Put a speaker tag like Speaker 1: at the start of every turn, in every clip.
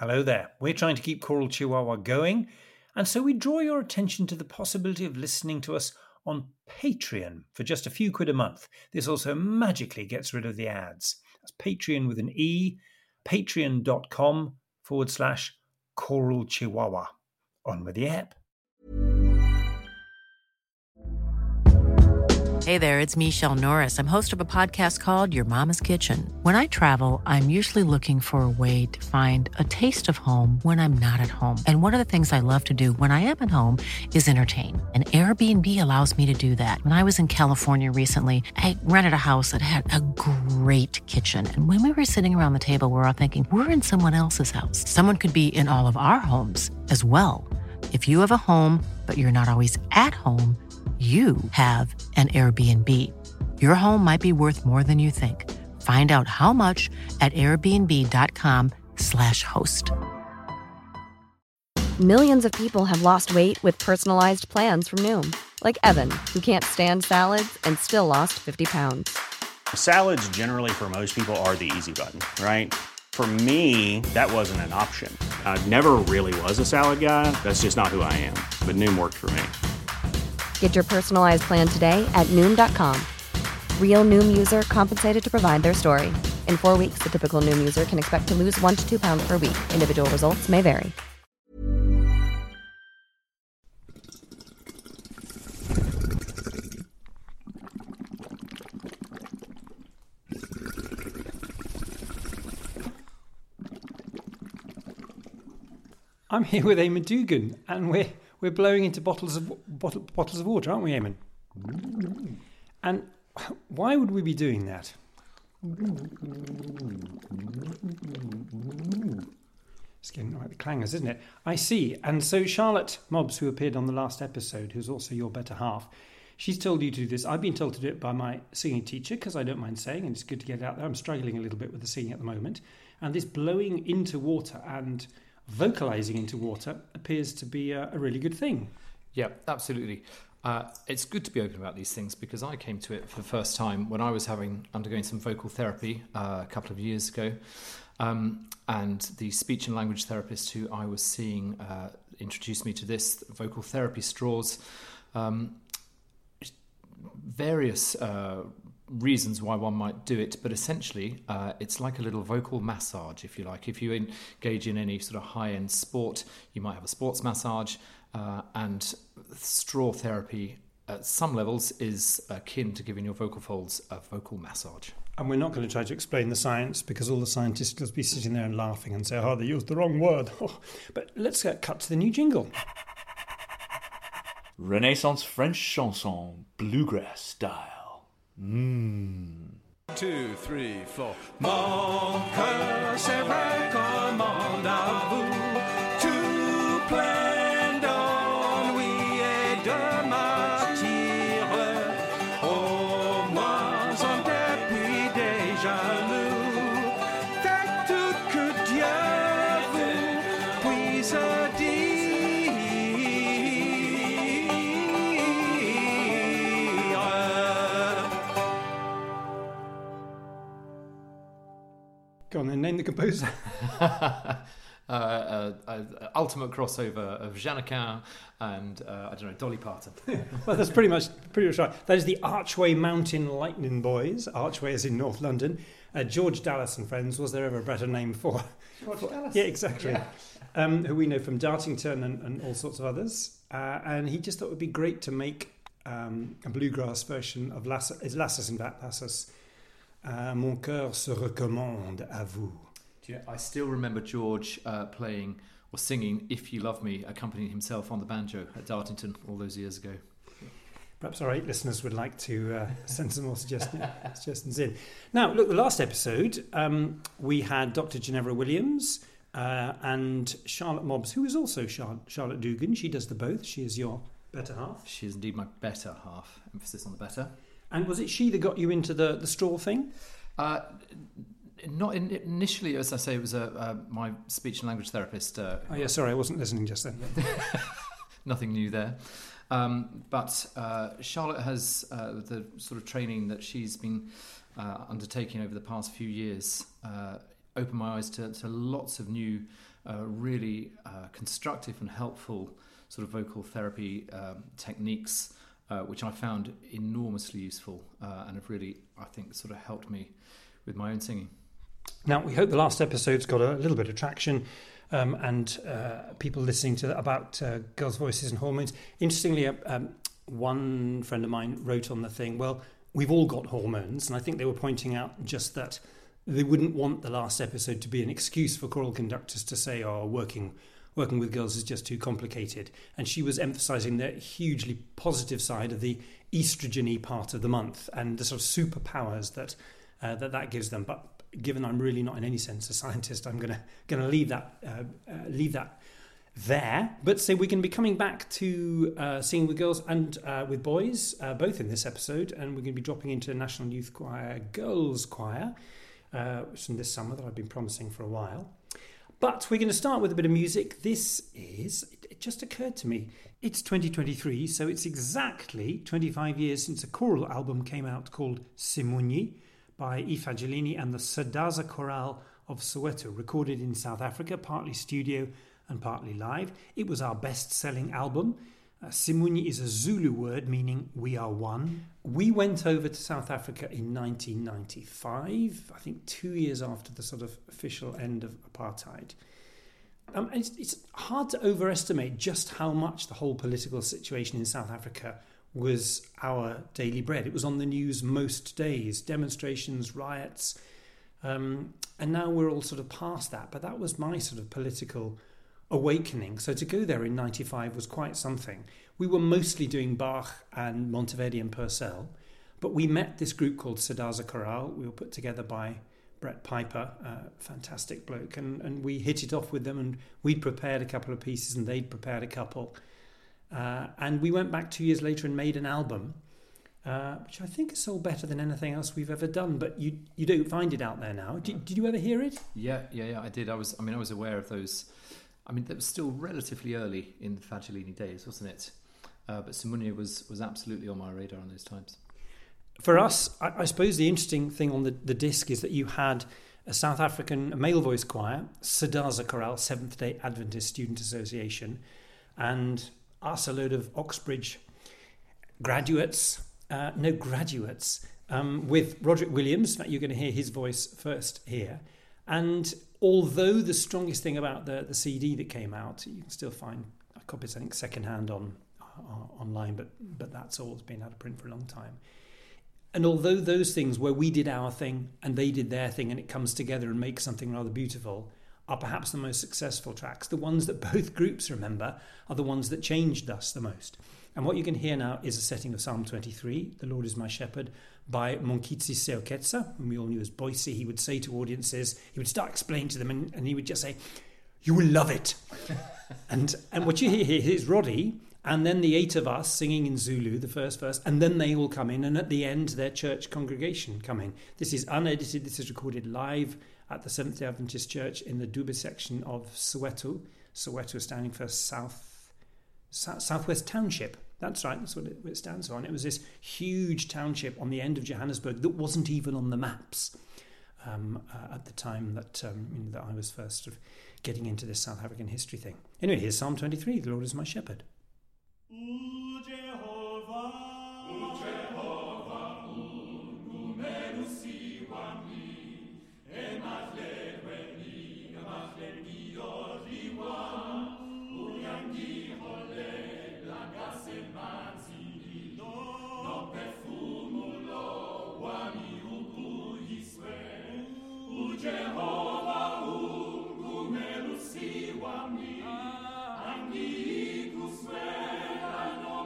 Speaker 1: Hello there. We're trying to keep Choral Chihuahua going, and so we draw your attention to the possibility of listening to us on Patreon for just a few quid a month. This also magically gets rid of the ads. That's Patreon with an E, patreon.com/Choral Chihuahua. On with the app.
Speaker 2: Hey there, it's Michelle Norris. I'm host of a podcast called Your Mama's Kitchen. When I travel, I'm usually looking for a way to find a taste of home when I'm not at home. And one of the things I love to do when I am at home is entertain. And Airbnb allows me to do that. When I was in California recently, I rented a house that had a great kitchen. And when we were sitting around the table, we were all thinking, we're in someone else's house. Someone could be in all of our homes as well. If you have a home, but you're not always at home, you have an Airbnb. Your home might be worth more than you think. Find out how much at airbnb.com/host.
Speaker 3: Millions of people have lost weight with personalized plans from Noom. Like Evan, who can't stand salads and still lost 50 pounds.
Speaker 4: Salads generally for most people are the easy button, right? For me, that wasn't an option. I never really was a salad guy. That's just not who I am. But Noom worked for me.
Speaker 3: Get your personalized plan today at Noom.com. Real Noom user compensated to provide their story. In 4 weeks, the typical Noom user can expect to lose 1 to 2 pounds per week. Individual results may vary.
Speaker 1: I'm here with Eamon Dugan, and we're blowing into bottles of water, aren't we, Eamon? And why would we be doing that? It's getting like the clangers, isn't it? I see. And so Charlotte Mobbs, who appeared on the last episode, who's also your better half, she's told you to do this. I've been told to do it by my singing teacher, because I don't mind saying, and it's good to get it out there. I'm struggling a little bit with the singing at the moment. And this blowing into water and vocalizing into water appears to be a really good thing.
Speaker 5: Yeah, absolutely. It's good to be open about these things, because I came to it for the first time when I was undergoing some vocal therapy a couple of years ago. And the speech and language therapist who I was seeing introduced me to this vocal therapy straws. Various reasons why one might do it, but essentially it's like a little vocal massage, if you like. If you engage in any sort of high-end sport, you might have a sports massage, and straw therapy at some levels is akin to giving your vocal folds a vocal massage.
Speaker 1: And we're not going to try to explain the science, because all the scientists will be sitting there and laughing and say, oh, they used the wrong word. But let's get cut to the new jingle.
Speaker 6: Renaissance French chanson, bluegrass style. 2, 3, 4. Mon cœur, c'est vrai, commande à vous, tout plein d'ennui et de martyre. Au moins en dépit des jaloux, faites tout que Dieu vous puisse dire.
Speaker 1: Go on then, name the composer.
Speaker 5: Ultimate crossover of Jeannequin and, Dolly Parton.
Speaker 1: Well, that's pretty much right. That is the Archway Mountain Lightning Boys. Archway is in North London. George Dallas and Friends, was there ever a better name for?
Speaker 5: George Dallas?
Speaker 1: Yeah, exactly. Yeah. Who we know from Dartington and all sorts of others. And he just thought it would be great to make a bluegrass version of Lassus, in fact, Lassus. Mon cœur se recommande à vous.
Speaker 5: I still remember George playing or singing If You Love Me, accompanying himself on the banjo at Dartington all those years ago.
Speaker 1: Perhaps our 8 listeners would like to send some more suggestions in. Now, look, the last episode, we had Dr. Ginevra Williams and Charlotte Mobbs, who is also Charlotte Dugan. She does the both. She is your better half.
Speaker 5: She is indeed my better half. Emphasis on the better.
Speaker 1: And was it she that got you into the straw thing?
Speaker 5: Not initially, as I say, it was my speech and language therapist.
Speaker 1: Sorry, I wasn't listening just then.
Speaker 5: Nothing new there. But Charlotte has the sort of training that she's been undertaking over the past few years opened my eyes to lots of new really constructive and helpful sort of vocal therapy techniques, which I found enormously useful and have really, I think, sort of helped me with my own singing.
Speaker 1: Now, we hope the last episode's got a little bit of traction and people listening to about girls' voices and hormones. Interestingly, one friend of mine wrote on the thing, well, we've all got hormones, and I think they were pointing out just that they wouldn't want the last episode to be an excuse for choral conductors to say, oh, working with girls is just too complicated. And she was emphasising the hugely positive side of the estrogen-y part of the month and the sort of superpowers that gives them. But given I'm really not in any sense a scientist, I'm going to leave that there. But so we're going to be coming back to singing with girls and with boys, both in this episode, and we're going to be dropping into National Youth Choir Girls Choir, which from this summer that I've been promising for a while. But we're going to start with a bit of music. It just occurred to me, it's 2023, so it's exactly 25 years since a choral album came out called Simunyi by Yves Angelini and the Sadaza Chorale of Soweto, recorded in South Africa, partly studio and partly live. It was our best-selling album. Simunyi is a Zulu word meaning we are one. We went over to South Africa in 1995, I think 2 years after the sort of official end of apartheid. It's hard to overestimate just how much the whole political situation in South Africa was our daily bread. It was on the news most days, demonstrations, riots, and now we're all sort of past that. But that was my sort of political awakening. So to go there in 95 was quite something. We were mostly doing Bach and Monteverdi and Purcell, but we met this group called Sadaza Chorale. We were put together by Brett Piper, a fantastic bloke, and we hit it off with them, and we'd prepared a couple of pieces and they'd prepared a couple. And we went back 2 years later and made an album, which I think is sold better than anything else we've ever done. But you don't find it out there now. Did you ever hear it?
Speaker 5: Yeah, I did. I was aware of those. I mean, that was still relatively early in the Fagellini days, wasn't it? But Simunyi was absolutely on my radar in those times.
Speaker 1: For us, I suppose the interesting thing on the disc is that you had a South African male voice choir, Sadaza Chorale, Seventh-day Adventist Student Association, and us, a load of Oxbridge graduates, with Roderick Williams. You're going to hear his voice first here. And although the strongest thing about the CD that came out, you can still find copies, I think, secondhand online, but that's all. It's been out of print for a long time. And although those things where we did our thing and they did their thing and it comes together and makes something rather beautiful are perhaps the most successful tracks, the ones that both groups remember are the ones that changed us the most. And what you can hear now is a setting of Psalm 23, The Lord is My Shepherd, by Monkitsi Seoketsa, whom we all knew as Boise. He would say to audiences, he would start explaining to them and he would just say, you will love it. and what you hear here is Roddy, and then the 8 of us singing in Zulu, the first verse, and then they all come in, and at the end, their church congregation come in. This is unedited, this is recorded live at the Seventh-day Adventist Church in the Dube section of Soweto. Soweto standing for Southwest Township. That's right, that's what it stands for. And it was this huge township on the end of Johannesburg that wasn't even on the maps at the time that I was first sort of getting into this South African history thing. Anyway, here's Psalm 23, The Lord is My Shepherd.
Speaker 7: Jehovah,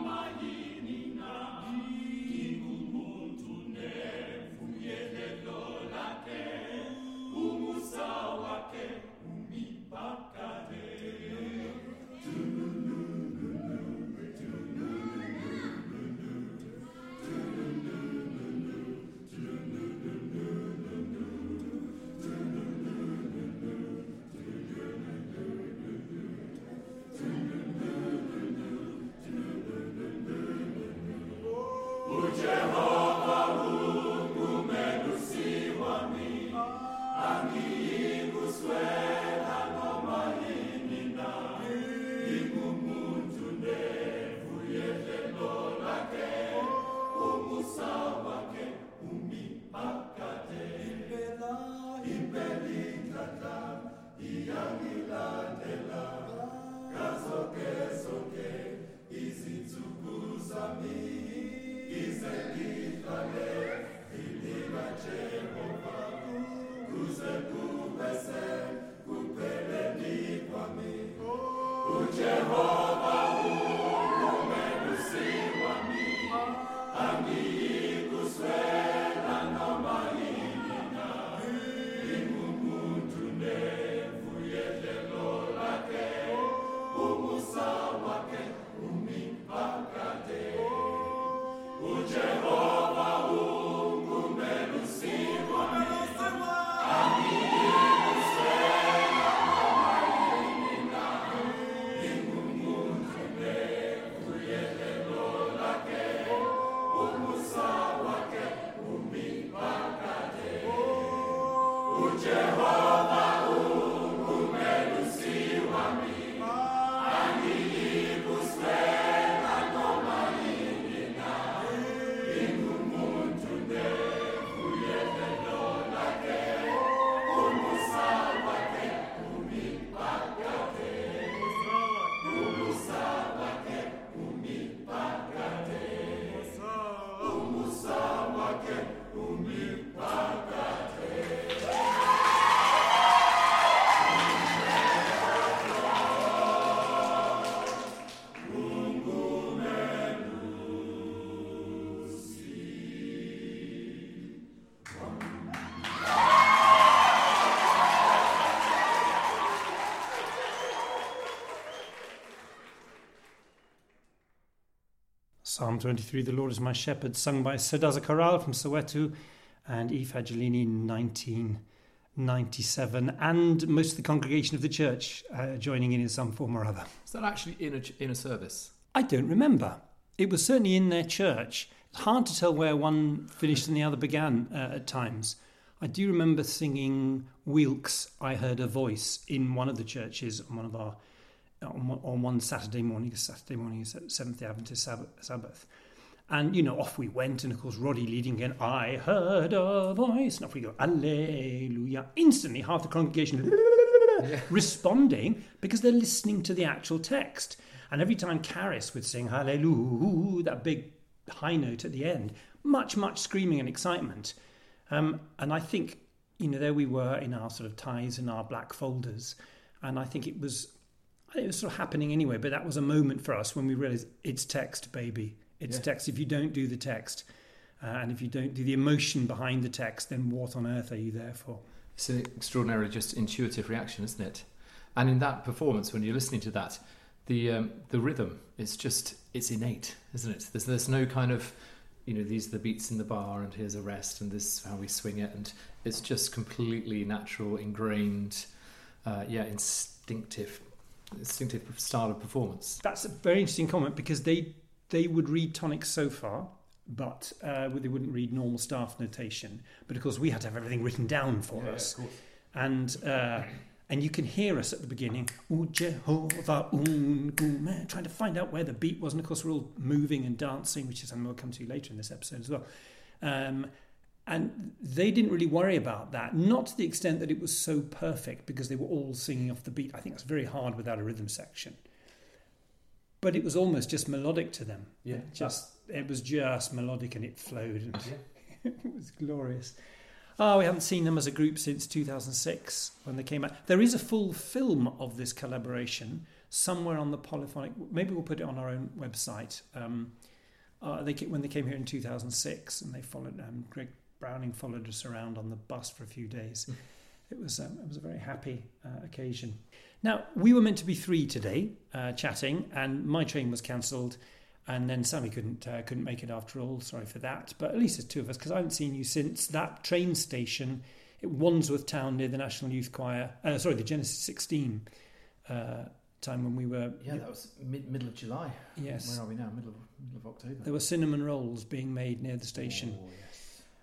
Speaker 1: Psalm 23, The Lord is My Shepherd, sung by Serdar Karal from Soweto and Eve Fagellini in 1997, and most of the congregation of the church joining in some form or other.
Speaker 5: Is that actually in a service?
Speaker 1: I don't remember. It was certainly in their church. It's hard to tell where one finished and the other began at times. I do remember singing Wilkes, I Heard a Voice, in one of the churches on one Saturday morning is Seventh-day Adventist Sabbath. And, off we went, and of course Roddy leading again, I heard a voice, and off we go, Alleluia. Instantly half the congregation responding because they're listening to the actual text. And every time Caris would sing Hallelujah, that big high note at the end, much screaming and excitement. And I think, there we were in our sort of ties and our black folders. And I think it was sort of happening anyway, but that was a moment for us when we realised it's text, baby. It's text. If you don't do the text and if you don't do the emotion behind the text, then what on earth are you there for?
Speaker 5: It's an extraordinarily just intuitive reaction, isn't it? And in that performance, when you're listening to that, the rhythm, it's innate, isn't it? There's no kind of, these are the beats in the bar and here's a rest and this is how we swing it. And it's just completely natural, ingrained, instinctive style of performance.
Speaker 1: That's a very interesting comment because they would read tonics so far, but they wouldn't read normal staff notation. But of course, we had to have everything written down for us. And you can hear us at the beginning, O Jehovah ungume, trying to find out where the beat was. And of course, we're all moving and dancing, which is something we'll come to later in this episode as well. And they didn't really worry about that, not to the extent that it was so perfect because they were all singing off the beat. I think that's very hard without a rhythm section. But it was almost just melodic to them.
Speaker 5: Yeah.
Speaker 1: It was just melodic and it flowed and it was glorious. Oh, we haven't seen them as a group since 2006 when they came out. There is a full film of this collaboration somewhere on the Polyphonic. Maybe we'll put it on our own website. When they came here in 2006 and they followed Greg Browning followed us around on the bus for a few days. It was a very happy occasion. Now, we were meant to be 3 today chatting, and my train was cancelled, and then Sammy couldn't make it after all. Sorry for that, but at least there's 2 of us because I haven't seen you since that train station at Wandsworth Town near the National Youth Choir. The Genesis 16 time when we were.
Speaker 5: Yeah, that was middle of July.
Speaker 1: Yes.
Speaker 5: Where are we now? Middle of October.
Speaker 1: There were cinnamon rolls being made near the station.
Speaker 5: Oh, yes.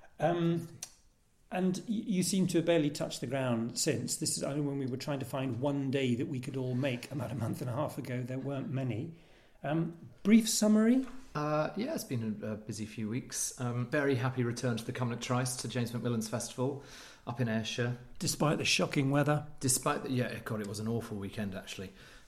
Speaker 1: And you seem to have barely touched the ground since. This is when we were trying to find one day that we could all make about a month and a half ago. There weren't many. Brief summary?
Speaker 5: It's been a busy few weeks. Very happy return to the Cumnock Trice, to James Macmillan's Festival up in Ayrshire.
Speaker 1: Despite the shocking weather?
Speaker 5: It was an awful weekend actually.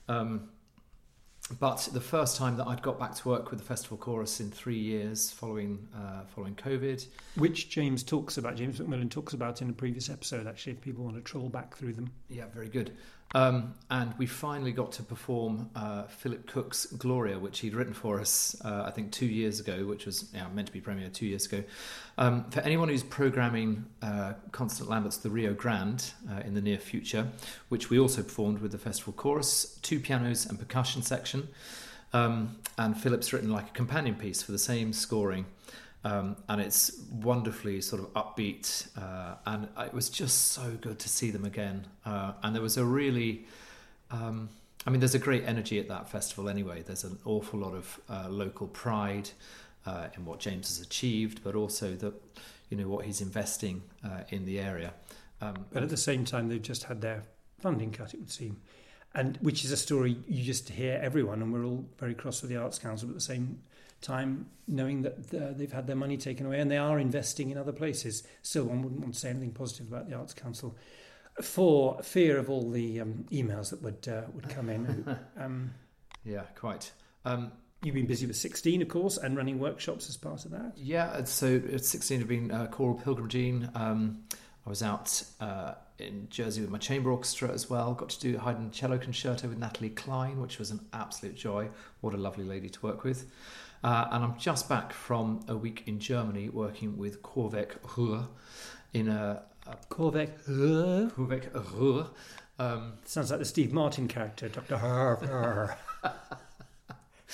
Speaker 5: But the first time that I'd got back to work with the festival chorus in 3 years following COVID.
Speaker 1: Which James Macmillan talks about in a previous episode, actually, if people want to troll back through them.
Speaker 5: Yeah, very good. And we finally got to perform Philip Cook's Gloria, which he'd written for us, I think 2 years ago, which was meant to be premiered 2 years ago. For anyone who's programming Constant Lambert's The Rio Grande in the near future, which we also performed with the festival chorus, 2 pianos and percussion section. And Philip's written like a companion piece for the same scoring. And it's wonderfully sort of upbeat, and it was just so good to see them again. And there was a really, there's a great energy at that festival anyway. There's an awful lot of local pride in what James has achieved, but also what he's investing in the area.
Speaker 1: But at the same time, they've just had their funding cut, it would seem, and which is a story you just hear everyone, and we're all very cross with the Arts Council, but at the same time knowing that they've had their money taken away and they are investing in other places. Still, one wouldn't want to say anything positive about the Arts Council for fear of all the emails that would come in.
Speaker 5: Yeah, quite.
Speaker 1: You've been busy with 16, of course, and running workshops as part of that.
Speaker 5: Yeah, so at 16 have been choral pilgrimaging. I was out in Jersey with my chamber orchestra as well. Got to do Haydn cello concerto with Natalie Klein, which was an absolute joy. What a lovely lady to work with. And I'm just back from a week in Germany working with Korvek Ruhr in a...
Speaker 1: Korvek Ruhr?
Speaker 5: Korvek Ruhr.
Speaker 1: Sounds like the Steve Martin character, Dr. Harr.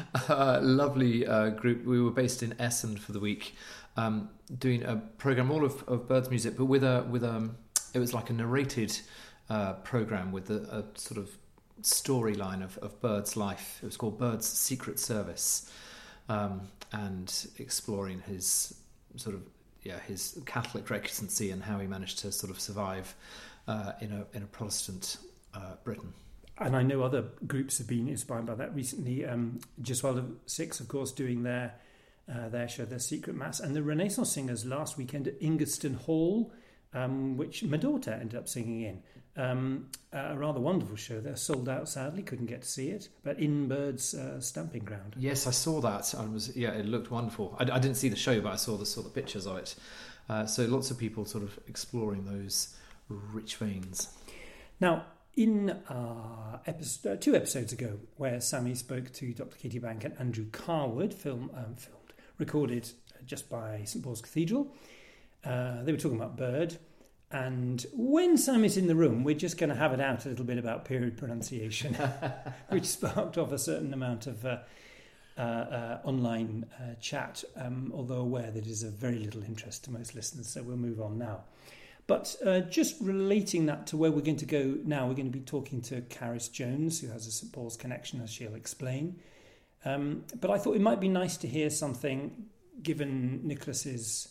Speaker 5: Lovely group. We were based in Essen for the week, doing a program all of birds music, but with it was like a narrated program with a sort of storyline of Bird's life. It was called Bird's Secret Service, and exploring his sort of his Catholic recusancy and how he managed to sort of survive in a Protestant Britain.
Speaker 1: And I know other groups have been inspired by that recently. Gesualdo Six, of course, doing their show, their Secret Mass, and the Renaissance Singers last weekend at Ingerston Hall, which my daughter ended up singing in. A rather wonderful show. They're sold out, sadly, couldn't get to see it, but in Bird's stamping ground.
Speaker 5: Yes, I saw that. It looked wonderful. I didn't see the show, but I saw the pictures of it. So lots of people sort of exploring those rich veins.
Speaker 1: Now, in two episodes ago, where Sammy spoke to Dr. Katie Bank and Andrew Carwood, recorded just by St Paul's Cathedral, they were talking about Bird. And when Sammy's in the room, we're just going to have it out a little bit about period pronunciation, which sparked off a certain amount of online chat, although aware that it is of very little interest to most listeners, so we'll move on now. But just relating that to where we're going to go now, we're going to be talking to Caris Jones, who has a St Paul's connection, as she'll explain. But I thought it might be nice to hear something, given Nicholas's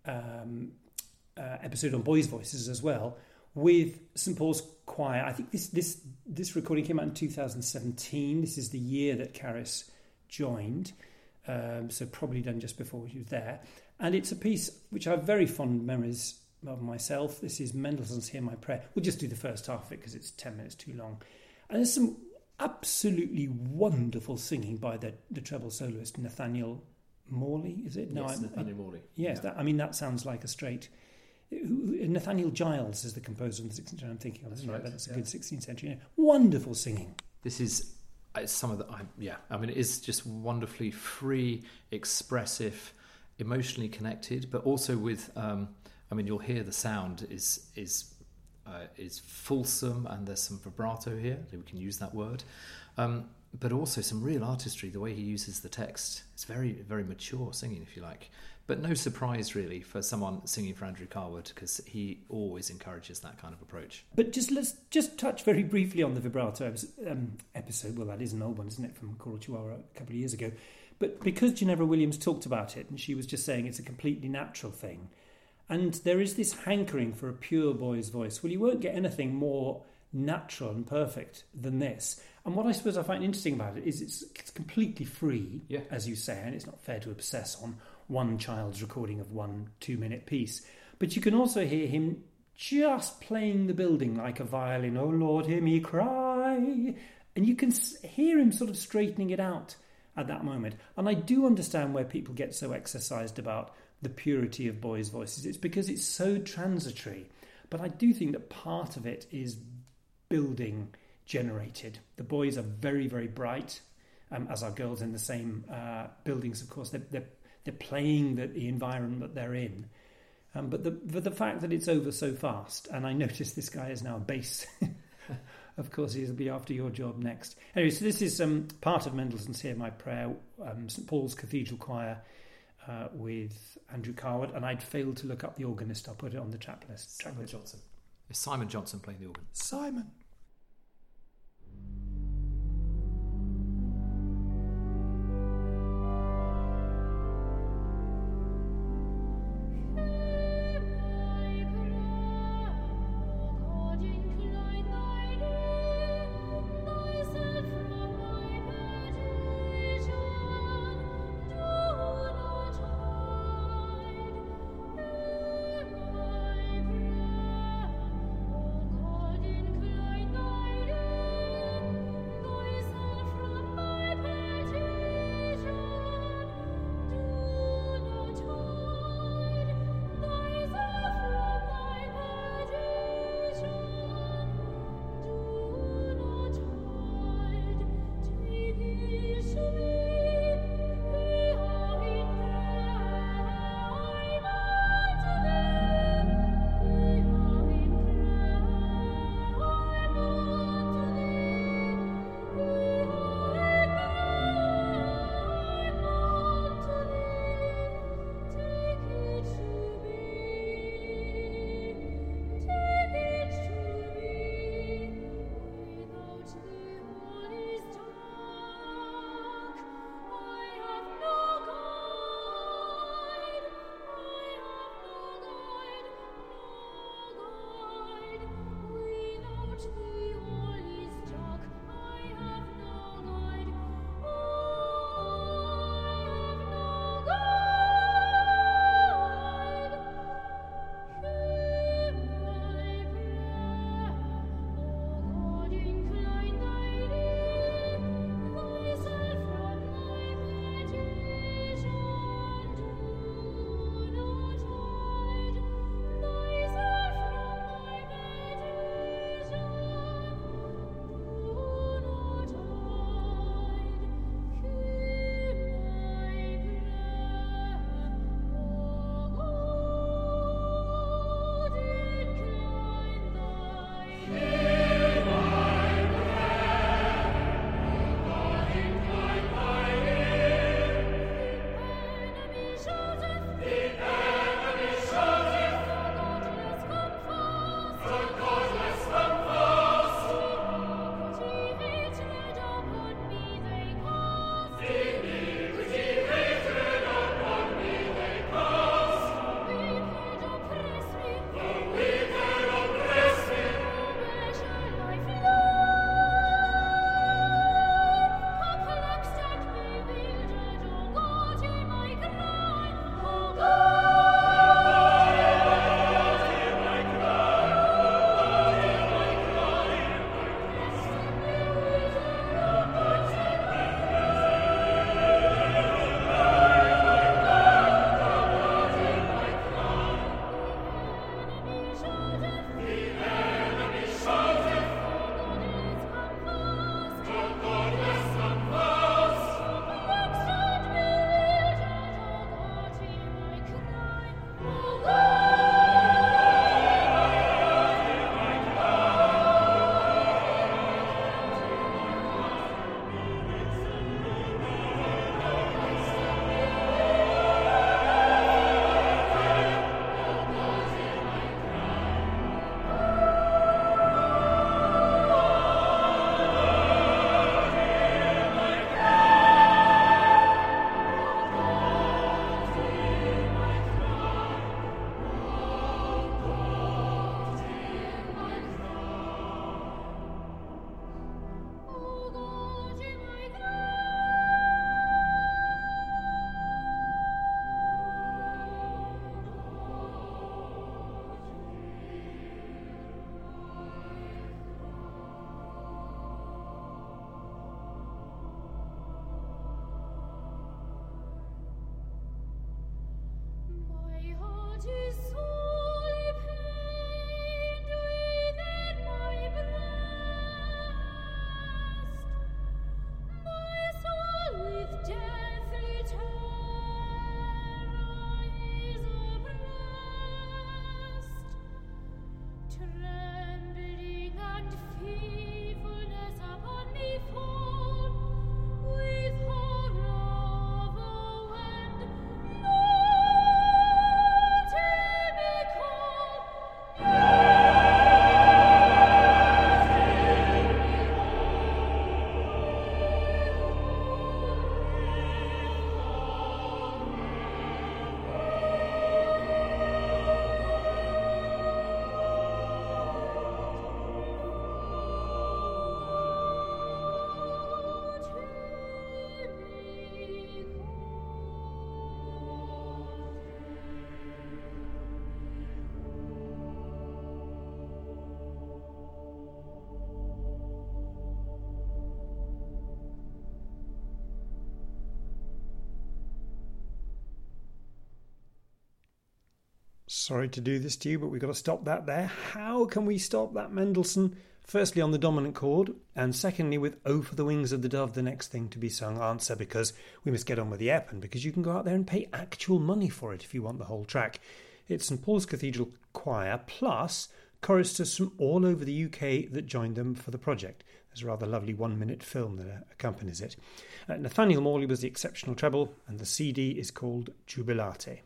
Speaker 1: episode on Boys' Voices as well, with St Paul's Choir. I think this recording came out in 2017. This is the year that Caris joined, so probably done just before she was there. And it's a piece which I have very fond memories of myself. This is Mendelssohn's Hear My Prayer. We'll just do the first half of it because it's 10 minutes too long. And there's some absolutely wonderful singing by the treble soloist Nathaniel Morley, is it?
Speaker 5: Yes, Nathaniel Morley.
Speaker 1: Yes,
Speaker 5: yeah.
Speaker 1: That sounds like a straight... Nathaniel Giles is the composer of the 16th century I'm thinking of. That's right, that's a good 16th century. Wonderful singing.
Speaker 5: This is some of the... it is just wonderfully free, expressive, emotionally connected, but also with... you'll hear the sound is fulsome, and there's some vibrato here. We can use that word, but also some real artistry. The way he uses the text, it's very, very mature singing, if you like. But no surprise really for someone singing for Andrew Carwood, because he always encourages that kind of approach.
Speaker 1: But let's just touch very briefly on the vibrato episode. Well, that is an old one, isn't it, from Choral Chihuahua a couple of years ago? But because Ginevra Williams talked about it, and she was just saying it's a completely natural thing. And there is this hankering for a pure boy's voice. Well, you won't get anything more natural and perfect than this. And what I suppose I find interesting about it is it's completely free, as you say, and it's not fair to obsess on one child's recording of 1 2-minute piece. But you can also hear him just playing the building like a violin. Oh, Lord, hear me cry. And you can hear him sort of straightening it out at that moment. And I do understand where people get so exercised about the purity of boys' voices. It's because it's so transitory. But I do think that part of it is building generated. The boys are very, very bright, as are girls in the same buildings, of course. They're playing the environment that they're in. But the fact that it's over so fast, and I notice this guy is now a bass. Of course, he'll be after your job next. Anyway, so this is part of Mendelssohn's Hear My Prayer, St Paul's Cathedral Choir, with Andrew Carwood, and I'd failed to look up the organist. I'll put it on the track list.
Speaker 5: Simon Johnson. Is Simon Johnson playing the organ?
Speaker 1: Simon.
Speaker 7: Klein
Speaker 1: Sorry to do this to you, but we've got to stop that there. How can we stop that, Mendelssohn? Firstly, on the dominant chord, and secondly, with "Oh, for the Wings of the Dove," the next thing to be sung, answer, because we must get on with the ep, and because you can go out there and pay actual money for it if you want the whole track. It's St Paul's Cathedral Choir, plus choristers from all over the UK that joined them for the project. There's a rather lovely 1-minute film that accompanies it. Nathaniel Morley was the exceptional treble, and the CD is called Jubilate.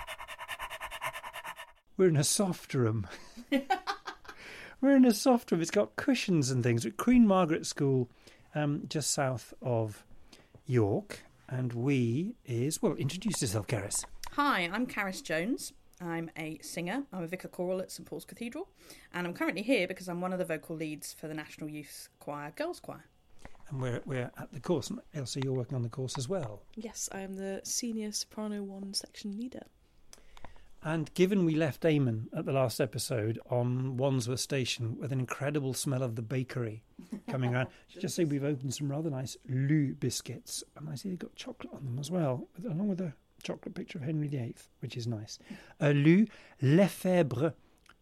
Speaker 1: We're in a soft room. We're in a soft room. It's got cushions and things. We're at Queen Margaret School, just south of York. And introduce yourself, Caris.
Speaker 7: Hi, I'm Caris Jones. I'm a singer. I'm a vicar choral at St Paul's Cathedral. And I'm currently here because I'm one of the vocal leads for the National Youth Choir Girls Choir.
Speaker 1: And we're at the course. Elsa, you're working on the course as well.
Speaker 8: Yes, I am the Senior Soprano 1 section leader.
Speaker 1: And given we left Eamon at the last episode on Wandsworth Station with an incredible smell of the bakery coming around, just say we've opened some rather nice Lou biscuits. And I see they've got chocolate on them as well, along with a chocolate picture of Henry VIII, which is nice. Lou Lefebvre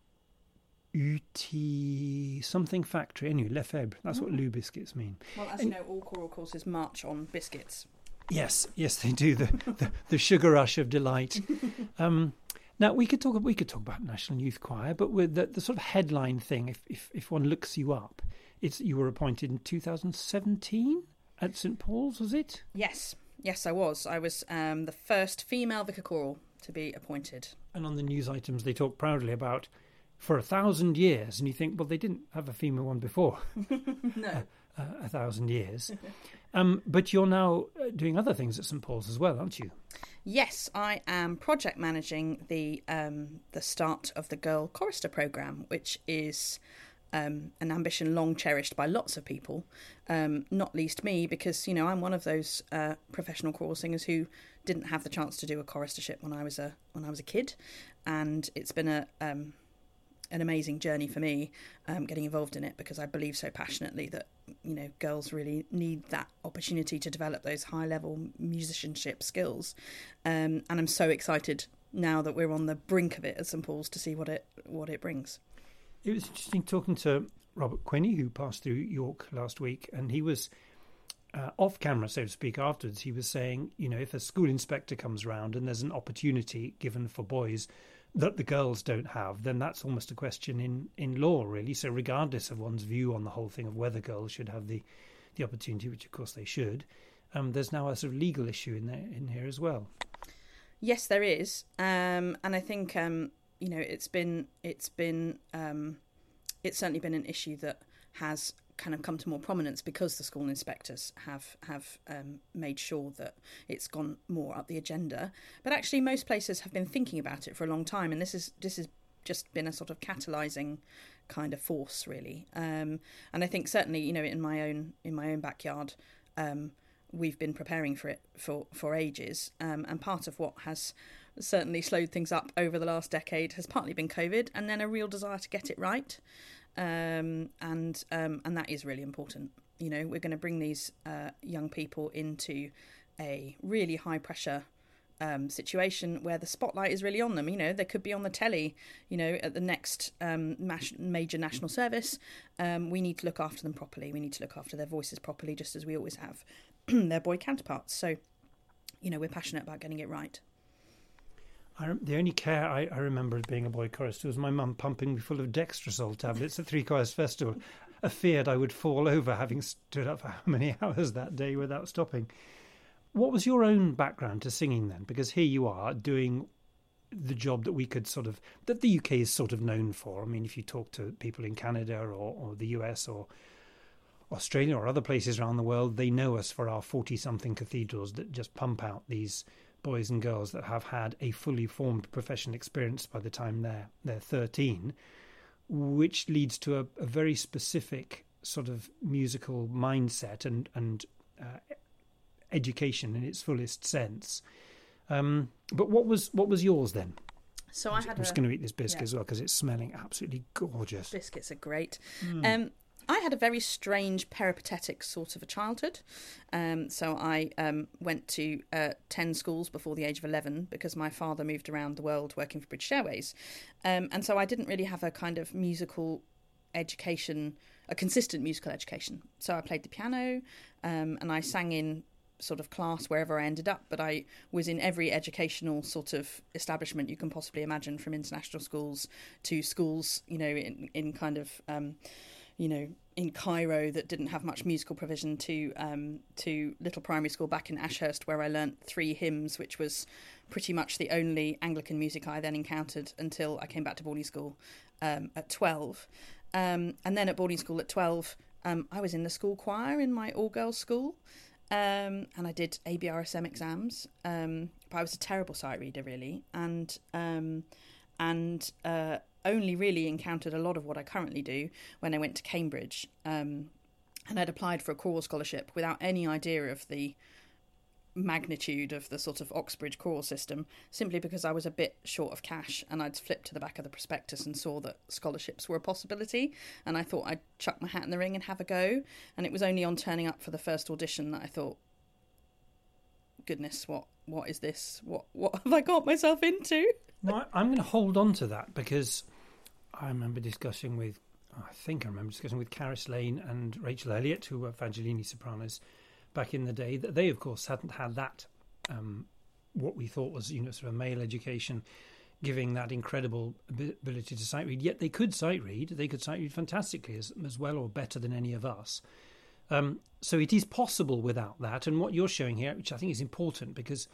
Speaker 1: UT something factory. Anyway, Lefebvre, that's what Lou biscuits mean.
Speaker 7: Well, as you know, all choral courses march on biscuits.
Speaker 1: Yes, they do. The sugar rush of delight. Now we could talk about National Youth Choir, but with the sort of headline thing, if one looks you up, you were appointed in 2017 at St Paul's, was it?
Speaker 7: Yes, I was. I was the first female vicar choral to be appointed. And
Speaker 1: on the news items, they talk proudly about for 1,000 years, and you think, well, they didn't have a female one before.
Speaker 7: No.
Speaker 1: 1,000 years. But you're now doing other things at St Paul's as well, aren't you?
Speaker 7: Yes, I am project managing the start of the Girl Chorister programme, which is an ambition long cherished by lots of people, not least me, because I'm one of those professional choral singers who didn't have the chance to do a choristership when I was a kid, and it's been an amazing journey for me getting involved in it, because I believe so passionately that girls really need that opportunity to develop those high level musicianship skills, and I'm so excited now that we're on the brink of it at St Paul's to see what it brings.
Speaker 1: It was interesting talking to Robert Quinney, who passed through York last week, and he was off camera, so to speak, afterwards. He was saying, if a school inspector comes round and there's an opportunity given for boys that the girls don't have, then that's almost a question in law, really. So regardless of one's view on the whole thing of whether girls should have the opportunity, which of course they should, there's now a sort of legal issue in here as well.
Speaker 7: Yes, there is, and I think it's certainly been an issue that has kind of come to more prominence because the school inspectors have made sure that it's gone more up the agenda. But actually, most places have been thinking about it for a long time, and this has just been a sort of catalysing kind of force, really. And I think certainly, in my own backyard, we've been preparing for it for ages, and part of what has certainly slowed things up over the last decade has partly been COVID, and then a real desire to get it right. And that is really important. We're going to bring these young people into a really high pressure situation where the spotlight is really on them. They could be on the telly, at the next major national service. We need to look after them properly. We need to look after their voices properly, just as we always have their boy counterparts. So, we're passionate about getting it right.
Speaker 1: The only care I remember as being a boy chorister was my mum pumping me full of Dextrosol tablets at Three Choirs Festival. I feared I would fall over, having stood up for how many hours that day without stopping. What was your own background to singing then? Because here you are doing the job that that the UK is sort of known for. I mean, if you talk to people in Canada or the US or Australia or other places around the world, they know us for our 40-something cathedrals that just pump out these boys and girls that have had a fully formed professional experience by the time they're 13, which leads to a very specific sort of musical mindset and education in its fullest sense. But what was yours then?
Speaker 7: So
Speaker 1: I'm just going to eat this biscuit as well because it's smelling absolutely gorgeous.
Speaker 7: Biscuits are great. I had a very strange peripatetic sort of a childhood. So I went to 10 schools before the age of 11 because my father moved around the world working for British Airways. And so I didn't really have a kind of musical education, a consistent musical education. So I played the piano and I sang in sort of class wherever I ended up, but I was in every educational sort of establishment you can possibly imagine, from international schools to schools, in kind of, in Cairo that didn't have much musical provision, to little primary school back in Ashurst where I learnt 3 hymns, which was pretty much the only Anglican music I then encountered until I came back to boarding school at 12. And then at boarding school at 12, I was in the school choir in my all-girls school. And I did ABRSM exams, but I was a terrible sight reader, really, and only really encountered a lot of what I currently do when I went to Cambridge, and I'd applied for a choral scholarship without any idea of the magnitude of the sort of Oxbridge choral system, simply because I was a bit short of cash, and I'd flipped to the back of the prospectus and saw that scholarships were a possibility, and I thought I'd chuck my hat in the ring and have a go. And it was only on turning up for the first audition that I thought, goodness, what is this? What have I got myself into?
Speaker 1: No, I'm going to hold on to that, because I remember discussing with Caris Lane and Rachel Elliott, who were Fagiolini sopranos back in the day, that they, of course, hadn't had that, what we thought was, sort of male education, giving that incredible ability to sight read. Yet they could sight read. They could sight read fantastically, as well or better than any of us. So it is possible without that. And what you're showing here, which I think is important, because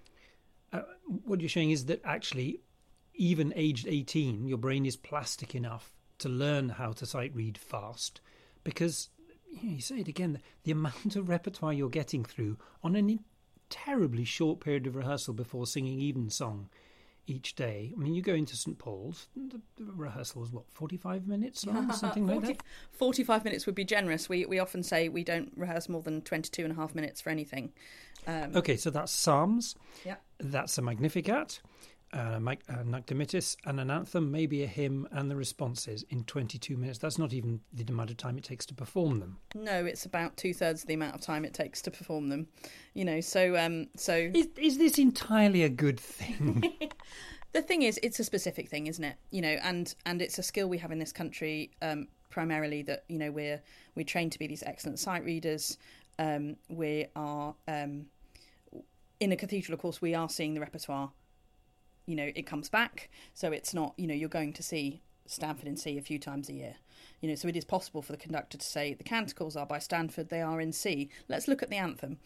Speaker 1: what you're showing is that actually, even aged 18, your brain is plastic enough to learn how to sight read fast, because you say it again, the amount of repertoire you're getting through on a terribly short period of rehearsal before singing evensong each day. I mean, you go into St Paul's, the rehearsal was, 45 minutes long, something like that?
Speaker 7: 45 minutes would be generous. We often say we don't rehearse more than 22 and a half minutes for anything.
Speaker 1: Okay, so that's Psalms,
Speaker 7: yeah.
Speaker 1: That's a Magnificat, Noctimitis, and an anthem, maybe a hymn, and the responses in 22 minutes. That's not even the amount of time it takes to perform them.
Speaker 7: No, it's about 2/3 of the amount of time it takes to perform them. So
Speaker 1: is this entirely a good thing?
Speaker 7: The thing is, it's a specific thing, isn't it? And it's a skill we have in this country, primarily, that we're trained to be these excellent sight readers. We are in a cathedral, of course, we are seeing the repertoire. It comes back, so it's not, you're going to see Stanford in C a few times a year. So it is possible for the conductor to say, the canticles are by Stanford, they are in C. Let's look at the anthem.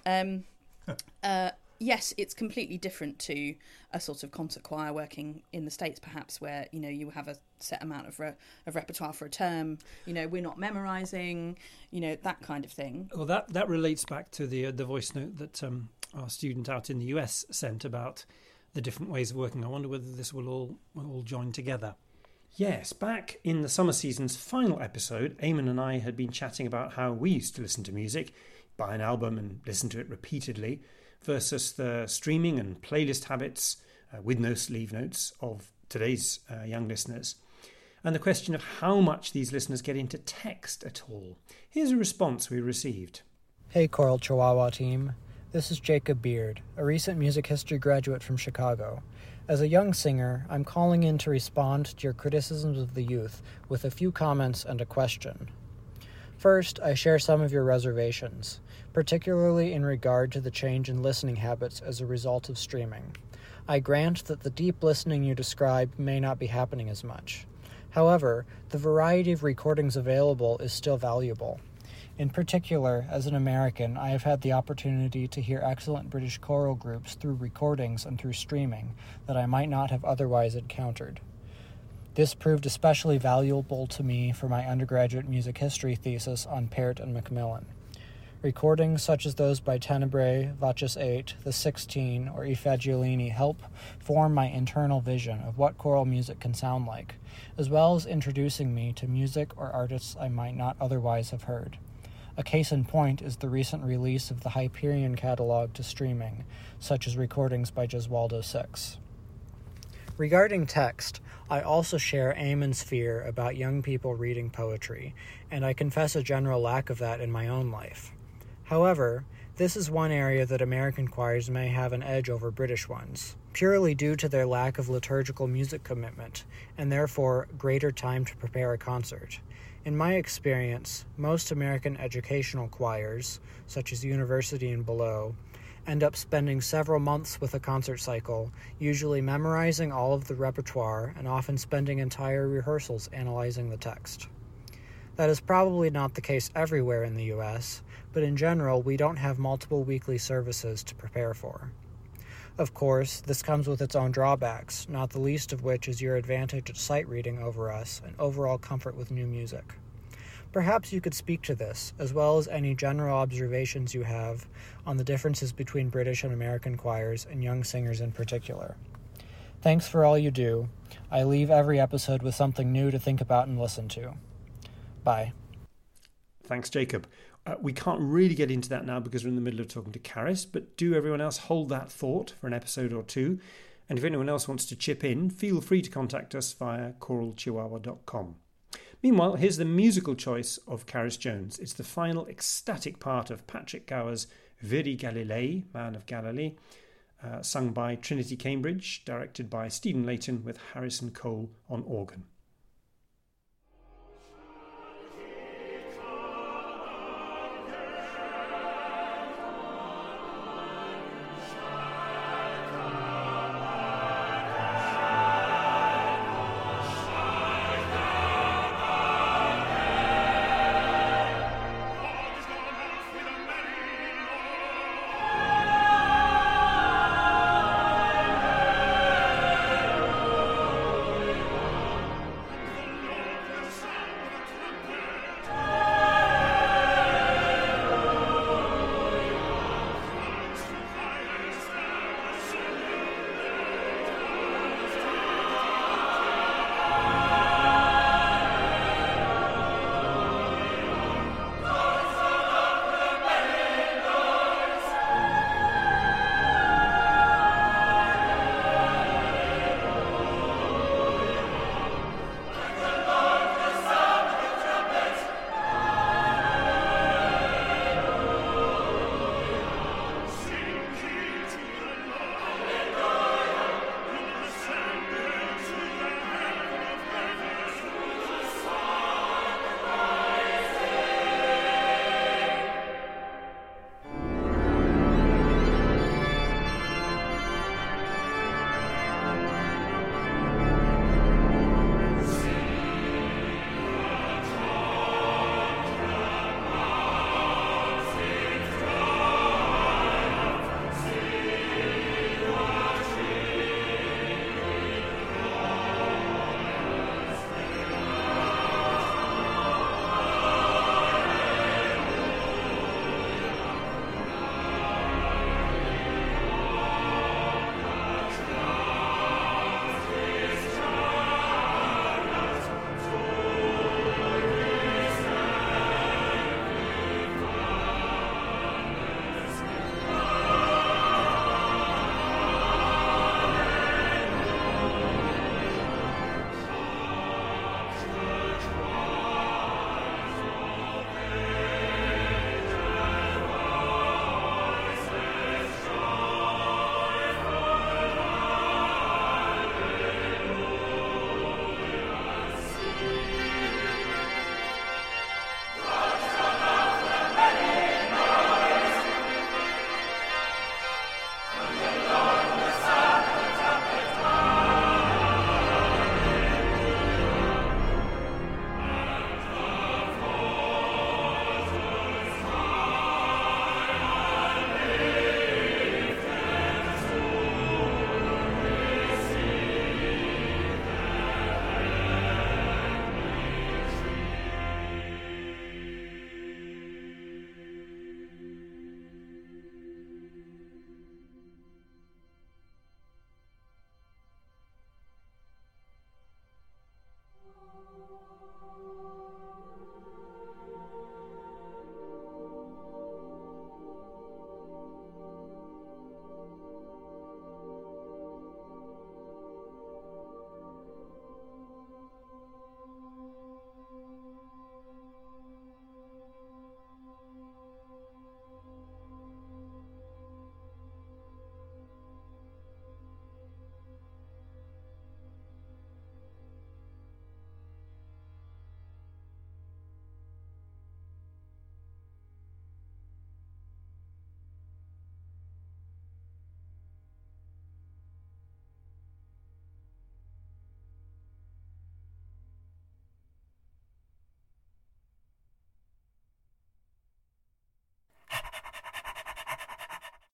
Speaker 7: Yes, it's completely different to a sort of concert choir working in the States, perhaps, where, you have a set amount of repertoire for a term. We're not memorising, that kind of thing.
Speaker 1: Well, that relates back to the voice note that our student out in the US sent about the different ways of working. I wonder whether this will all join together. Yes, back in the summer season's final episode, Eamon and I had been chatting about how we used to listen to music, buy an album and listen to it repeatedly, versus the streaming and playlist habits, with no sleeve notes, of today's young listeners. And the question of how much these listeners get into text at all. Here's a response we received.
Speaker 9: Hey Choral Chihuahua team. This is Jacob Beard, a recent music history graduate from Chicago. As a young singer, I'm calling in to respond to your criticisms of the youth with a few comments and a question. First, I share some of your reservations, particularly in regard to the change in listening habits as a result of streaming. I grant that the deep listening you describe may not be happening as much. However, the variety of recordings available is still valuable. In particular, as an American, I have had the opportunity to hear excellent British choral groups through recordings and through streaming that I might not have otherwise encountered. This proved especially valuable to me for my undergraduate music history thesis on Parrott and Macmillan. Recordings such as those by Tenebrae, Voces 8, The 16, or I Fagiolini help form my internal vision of what choral music can sound like, as well as introducing me to music or artists I might not otherwise have heard. A case in point is the recent release of the Hyperion catalog to streaming, such as recordings by Gesualdo VI. Regarding text, I also share Eamon's fear about young people reading poetry, and I confess a general lack of that in my own life. However, this is one area that American choirs may have an edge over British ones, purely due to their lack of liturgical music commitment, and therefore greater time to prepare a concert. In my experience, most American educational choirs, such as university and below, end up spending several months with a concert cycle, usually memorizing all of the repertoire and often spending entire rehearsals analyzing the text. That is probably not the case everywhere in the U.S., but in general, we don't have multiple weekly services to prepare for. Of course, this comes with its own drawbacks, not the least of which is your advantage at sight reading over us and overall comfort with new music. Perhaps you could speak to this, as well as any general observations you have on the differences between British and American choirs and young singers in particular. Thanks for all you do. I leave every episode with something new to think about and listen to. Bye.
Speaker 1: Thanks, Jacob. We can't really get into that now because we're in the middle of talking to Caris, but do everyone else hold that thought for an episode or two. And if anyone else wants to chip in, feel free to contact us via choralchihuahua.com. Meanwhile, here's the musical choice of Caris Jones. It's the final ecstatic part of Patrick Gower's Viri Galilei, Man of Galilee, sung by Trinity Cambridge, directed by Stephen Layton with Harrison Cole on organ.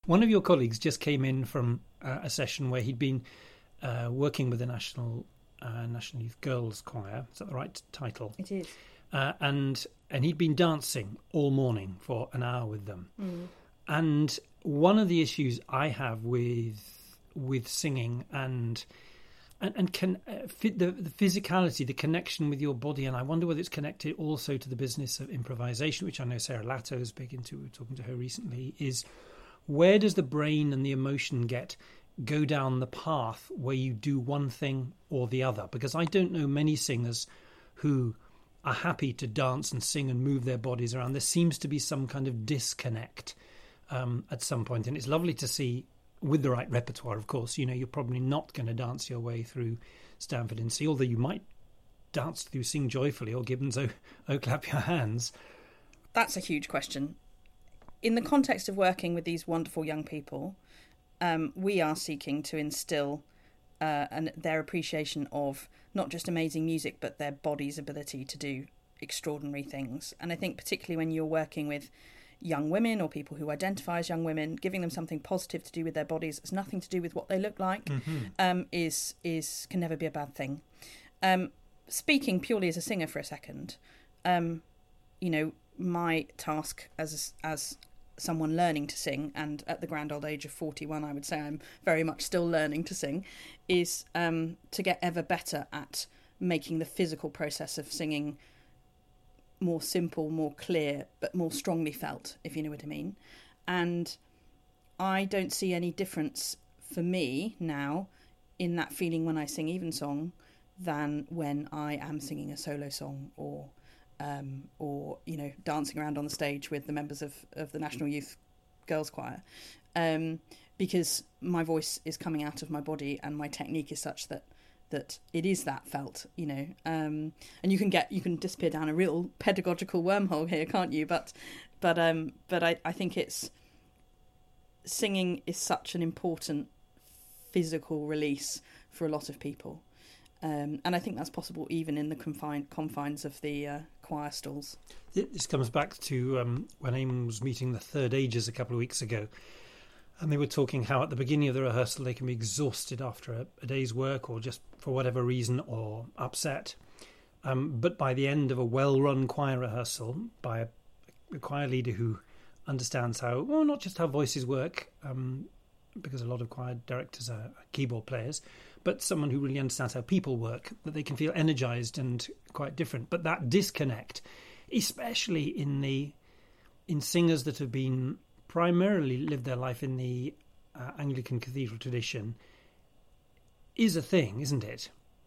Speaker 1: One of your colleagues just came in from a session where he'd been working with the National Youth Girls Choir. Is that the right title?
Speaker 7: It is.
Speaker 1: And he'd been dancing all morning for an hour with them. And one of the issues I have with singing and the physicality, the connection with your body, and I wonder whether it's connected also to the business of improvisation, which I know Sarah Latto is big into. We were talking to her recently. Is where does the brain and the emotion go down the path where you do one thing or the other? Because I don't know many singers who are happy to dance and sing and move their bodies around. There seems to be some kind of disconnect at some point, and it's lovely to see. With the right repertoire, of course, you're probably not going to dance your way through Stanford in C, although you might dance through Sing Joyfully or Gibbon's Oh Clap Your Hands.
Speaker 7: That's a huge question. In the context of working with these wonderful young people, we are seeking to instill their appreciation of not just amazing music, but their body's ability to do extraordinary things. And I think particularly when you're working with young women or people who identify as young women, giving them something positive to do with their bodies that's nothing to do with what they look like, is can never be a bad thing. Speaking purely as a singer for a second, my task as someone learning to sing, and at the grand old age of 41, I would say I'm very much still learning to sing, is to get ever better at making the physical process of singing more simple, more clear, but more strongly felt, if you know what I mean. And I don't see any difference for me now in that feeling when I sing Evensong than when I am singing a solo song or dancing around on the stage with the members of the National Youth Girls Choir, because my voice is coming out of my body and my technique is such that it is that felt, and you can disappear down a real pedagogical wormhole here, can't you? But I think singing is such an important physical release for a lot of people, and I think that's possible even in the confines of the choir stalls.
Speaker 1: This comes back to when Eamon was meeting the Third Ages a couple of weeks ago. And they were talking how at the beginning of the rehearsal they can be exhausted after a day's work or just for whatever reason or upset. But by the end of a well-run choir rehearsal by a choir leader who understands not just how voices work, because a lot of choir directors are keyboard players, but someone who really understands how people work, that they can feel energised and quite different. But that disconnect, especially in singers that have been primarily lived their life in the Anglican cathedral tradition, is a thing, isn't it?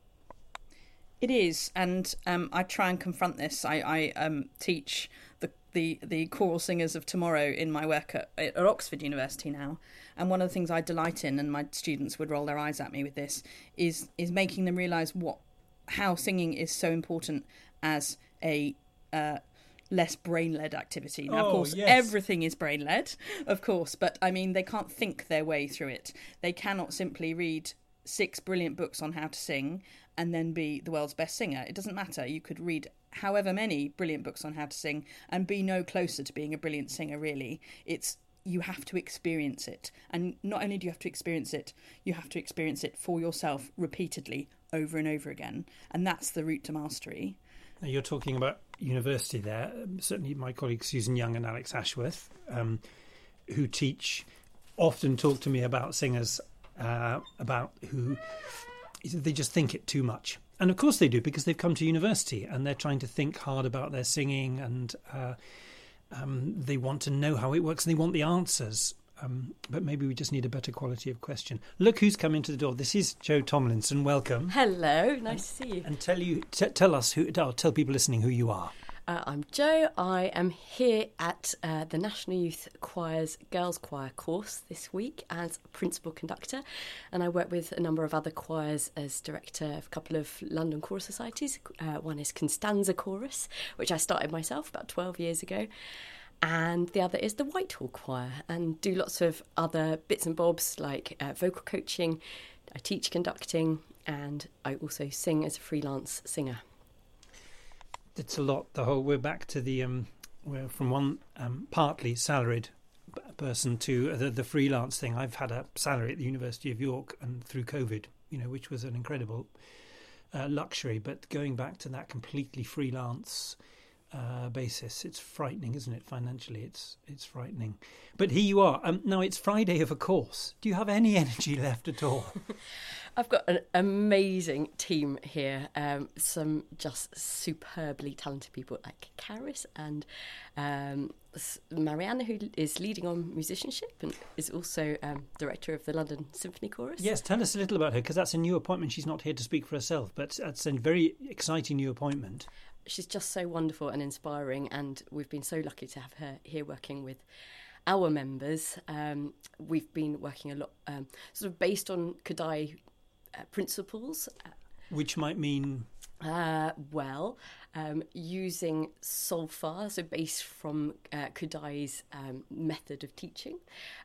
Speaker 7: It is, and I try and confront this. I teach the choral singers of tomorrow in my work at Oxford University now, and one of the things I delight in, and my students would roll their eyes at me with this, is making them realise how singing is so important as a less brain-led activity. Now, of course, yes. Everything is brain-led, of course, but I mean, they can't think their way through it. They cannot simply read 6 brilliant books on how to sing and then be the world's best singer. It doesn't matter. You could read however many brilliant books on how to sing and be no closer to being a brilliant singer, really. You have to experience it. And not only do you have to experience it, you have to experience it for yourself repeatedly over and over again. And that's the route to mastery.
Speaker 1: Now, you're talking about university there. Certainly my colleagues Susan Young and Alex Ashworth, who teach, often talk to me about singers about who they just think it too much. And of course they do, because they've come to university and they're trying to think hard about their singing, and they want to know how it works and they want the answers. But maybe we just need a better quality of question. Look who's come into the door. This is Jo Tomlinson. Welcome.
Speaker 10: Hello, nice to see you.
Speaker 1: And tell people listening who you are.
Speaker 10: I'm Jo. I am here at the National Youth Choir's Girls Choir course this week as principal conductor, and I work with a number of other choirs as director of a couple of London choral societies. One is Constanza Chorus, which I started myself about 12 years ago, and the other is the Whitehall Choir, and do lots of other bits and bobs like vocal coaching. I teach conducting, and I also sing as a freelance singer.
Speaker 1: It's a lot. We're back to the we're from one partly salaried person to the freelance thing. I've had a salary at the University of York, and through COVID, which was an incredible luxury. But going back to that completely freelance basis, it's frightening, isn't it? Financially, it's frightening. But here you are. Now it's Friday of a course. Do you have any energy left at all?
Speaker 10: I've got an amazing team here. Some just superbly talented people like Caris and Marianne, who is leading on musicianship and is also director of the London Symphony Chorus.
Speaker 1: Yes, tell us a little about her, because that's a new appointment. She's not here to speak for herself, but it's a very exciting new appointment.
Speaker 10: She's just so wonderful and inspiring, and we've been so lucky to have her here working with our members. We've been working a lot sort of based on Kodály principles.
Speaker 1: Which might mean?
Speaker 10: Using solfa, so based from Kodály's method of teaching,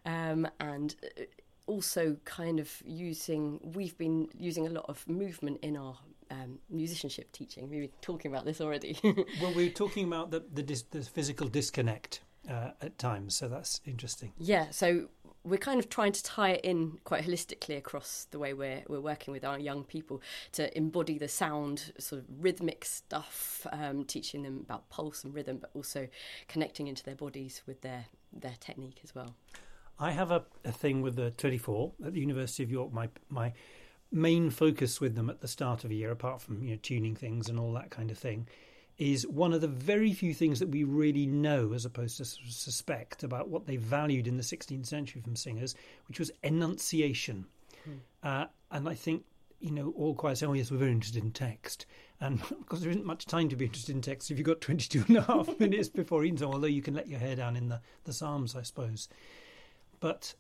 Speaker 10: and also kind of we've been using a lot of movement in our musicianship teaching. We've been talking about this already.
Speaker 1: Well, we're talking about the physical disconnect at times, so that's interesting.
Speaker 10: Yeah, so we're kind of trying to tie it in quite holistically across the way we're working with our young people to embody the sound, sort of rhythmic stuff, teaching them about pulse and rhythm, but also connecting into their bodies with their technique as well.
Speaker 1: I have a thing with the 24 at the University of York. My main focus with them at the start of a year, apart from tuning things and all that kind of thing, is one of the very few things that we really know, as opposed to sort of suspect, about what they valued in the 16th century from singers, which was enunciation. And I think, all choirs say, oh yes, we're very interested in text. And of course there isn't much time to be interested in text if you've got 22 and a half minutes before Evensong, although you can let your hair down in the Psalms, I suppose. But,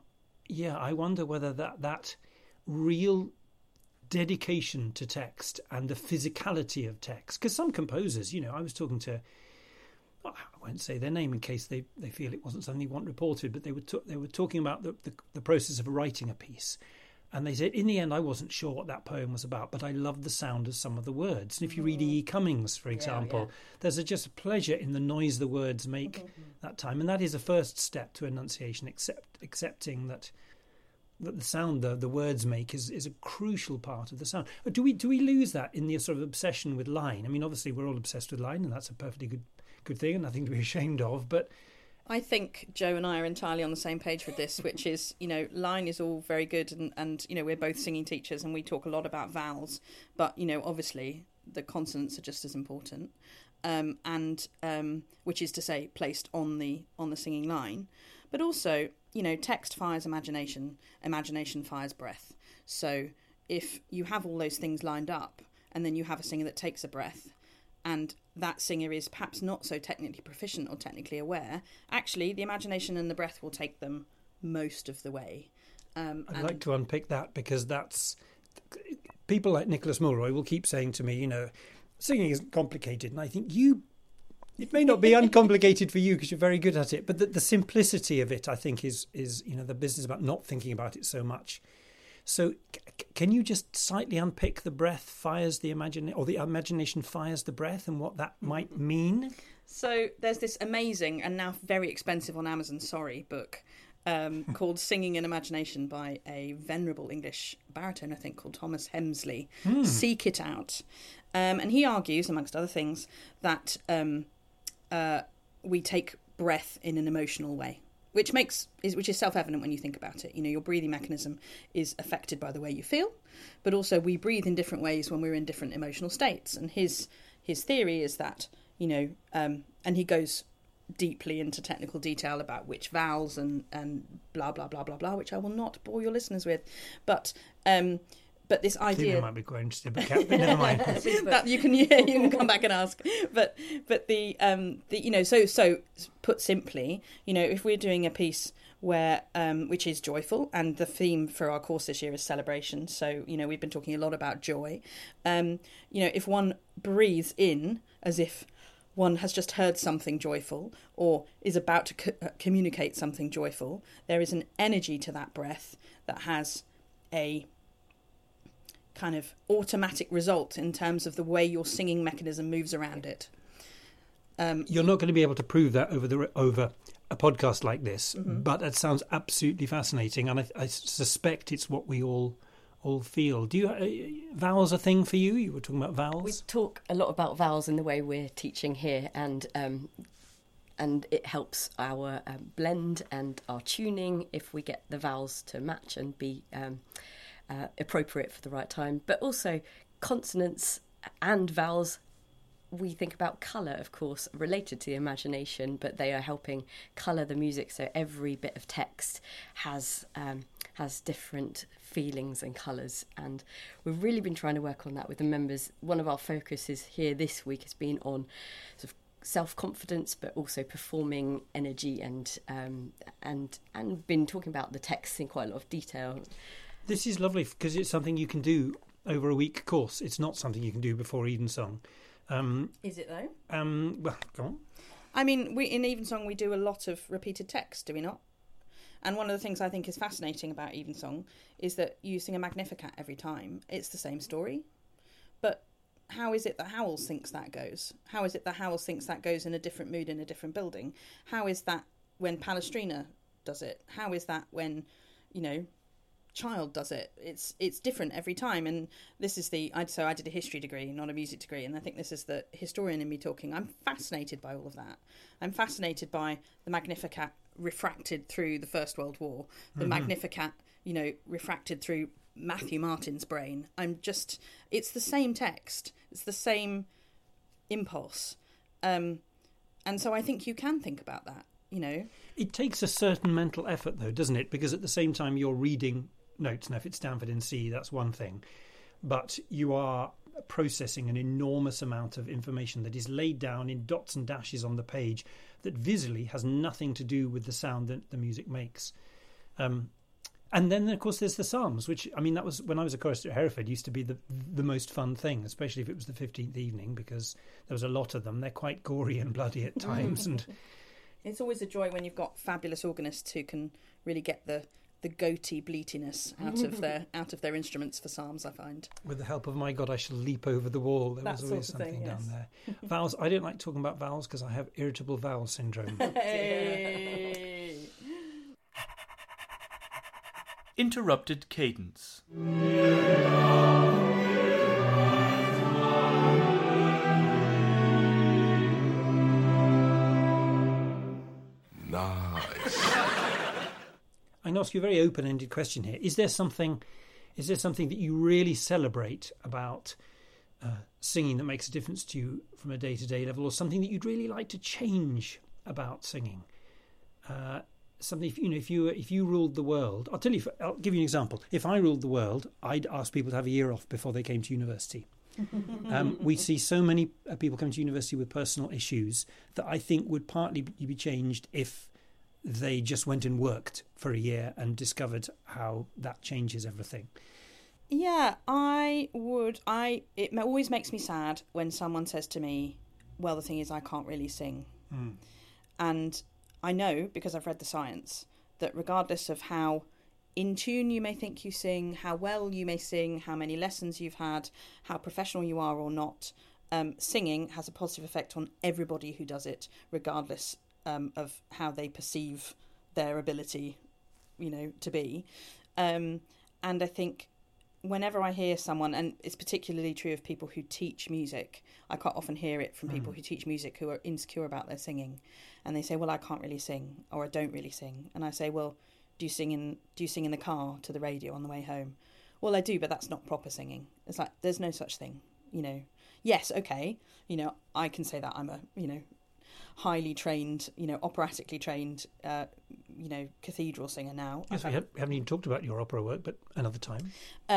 Speaker 1: I wonder whether that real dedication to text and the physicality of text, because some composers, I was talking to, I won't say their name in case they feel it wasn't something they want reported, but they were talking about the process of writing a piece, and they said, in the end, I wasn't sure what that poem was about, but I loved the sound of some of the words. And if you read E. Cummings, for example, there's just a pleasure in the noise the words make that time, and that is a first step to enunciation, accepting that the sound the words make is a crucial part of the sound. Do we lose that in the sort of obsession with line? I mean, obviously we're all obsessed with line, and that's a perfectly good thing and nothing to be ashamed of, but
Speaker 7: I think Joe and I are entirely on the same page with this, which is, line is all very good, and we're both singing teachers and we talk a lot about vowels, but obviously the consonants are just as important, and which is to say placed on the singing line, but also text fires imagination fires breath. So if you have all those things lined up and then you have a singer that takes a breath and that singer is perhaps not so technically proficient or technically aware, actually the imagination and the breath will take them most of the way.
Speaker 1: I'd like to unpick that, because that's... People like Nicholas Mulroy will keep saying to me, singing isn't complicated, and I think it may not be uncomplicated for you because you're very good at it, but the simplicity of it, I think, is the business about not thinking about it so much. So can you just slightly unpick the breath fires the imagination, or the imagination fires the breath, and what that might mean?
Speaker 7: So there's this amazing and now very expensive on Amazon, book called Singing in Imagination by a venerable English baritone, I think, called Thomas Hemsley. Seek it out. And he argues, amongst other things, that we take breath in an emotional way, which is self-evident when you think about it. Your breathing mechanism is affected by the way you feel, but also we breathe in different ways when we're in different emotional states. And his theory is that, and he goes deeply into technical detail about which vowels and blah, blah, blah, blah, blah, which I will not bore your listeners with. But this idea... I
Speaker 1: think might be quite interesting, but never mind.
Speaker 7: That you can come back and ask. But so put simply, if we're doing a piece where which is joyful, and the theme for our course this year is celebration. So we've been talking a lot about joy. If one breathes in as if one has just heard something joyful or is about to communicate something joyful, there is an energy to that breath that has a kind of automatic result in terms of the way your singing mechanism moves around it.
Speaker 1: You're not going to be able to prove that over a podcast like this, but it sounds absolutely fascinating, and I suspect it's what we all feel. Do you vowels a thing for you? You were talking about vowels.
Speaker 10: We talk a lot about vowels in the way we're teaching here, and it helps our blend and our tuning if we get the vowels to match and be appropriate for the right time. But also consonants and vowels. We think about colour, of course, related to the imagination, but they are helping colour the music. So every bit of text has different feelings and colours, and we've really been trying to work on that with the members. One of our focuses here this week has been on sort of self-confidence, but also performing energy, and been talking about the texts in quite a lot of detail.
Speaker 1: This is lovely because it's something you can do over a week course. It's not something you can do before Evensong.
Speaker 7: Is it though?
Speaker 1: Well, go on.
Speaker 7: I mean, in Evensong we do a lot of repeated text, do we not? And one of the things I think is fascinating about Evensong is that you sing a Magnificat every time. It's the same story. But how is it that Howells thinks that goes? How is it that Howells thinks that goes in a different mood in a different building? How is that when Palestrina does it? How is that when, Child does it? It's different every time, and this is so I did a history degree, not a music degree, and I think this is the historian in me talking. I'm fascinated by all of that. I'm fascinated by the Magnificat refracted through the First World War, the Magnificat, refracted through Matthew Martin's brain. It's the same text, it's the same impulse, and so I think you can think about that.
Speaker 1: It takes a certain mental effort, though, doesn't it? Because at the same time you're reading notes. Now, if it's Stanford in C, that's one thing, but you are processing an enormous amount of information that is laid down in dots and dashes on the page that visually has nothing to do with the sound that the music makes. And then, of course, there's the Psalms, which, that was, when I was a chorister at Hereford, used to be the most fun thing, especially if it was the 15th evening, because there was a lot of them. They're quite gory and bloody at times. And
Speaker 7: it's always a joy when you've got fabulous organists who can really get the goaty bleatiness out of their instruments for psalms, I find.
Speaker 1: With the help of My God, I Shall Leap Over the Wall. There was always something down there. Vowels. I don't like talking about vowels because I have irritable bowel syndrome.
Speaker 7: Hey.
Speaker 6: Interrupted cadence.
Speaker 11: Nice.
Speaker 1: I can ask you a very open-ended question here. Is there something that you really celebrate about singing that makes a difference to you from a day-to-day level, or something that you'd really like to change about singing? Something, if you ruled the world, I'll give you an example. If I ruled the world, I'd ask people to have a year off before they came to university. We see so many people come to university with personal issues that I think would partly be changed if they just went and worked for a year and discovered how that changes everything.
Speaker 7: Yeah, I would. It always makes me sad when someone says to me, well, the thing is I can't really sing. And I know, because I've read the science, that regardless of how in tune you may think you sing, how well you may sing, how many lessons you've had, how professional you are or not, singing has a positive effect on everybody who does it, regardless of how they perceive their ability, to be. And I think whenever I hear someone, and it's particularly true of people who teach music, I quite often hear it from people who teach music who are insecure about their singing, and they say, well, I can't really sing, or I don't really sing. And I say, well, do you sing in the car to the radio on the way home? Well, I do, but that's not proper singing. It's like, there's no such thing, Yes, okay, I can say that I'm a, highly trained, operatically trained, cathedral singer now.
Speaker 1: Yes, we haven't even talked about your opera work, but another time.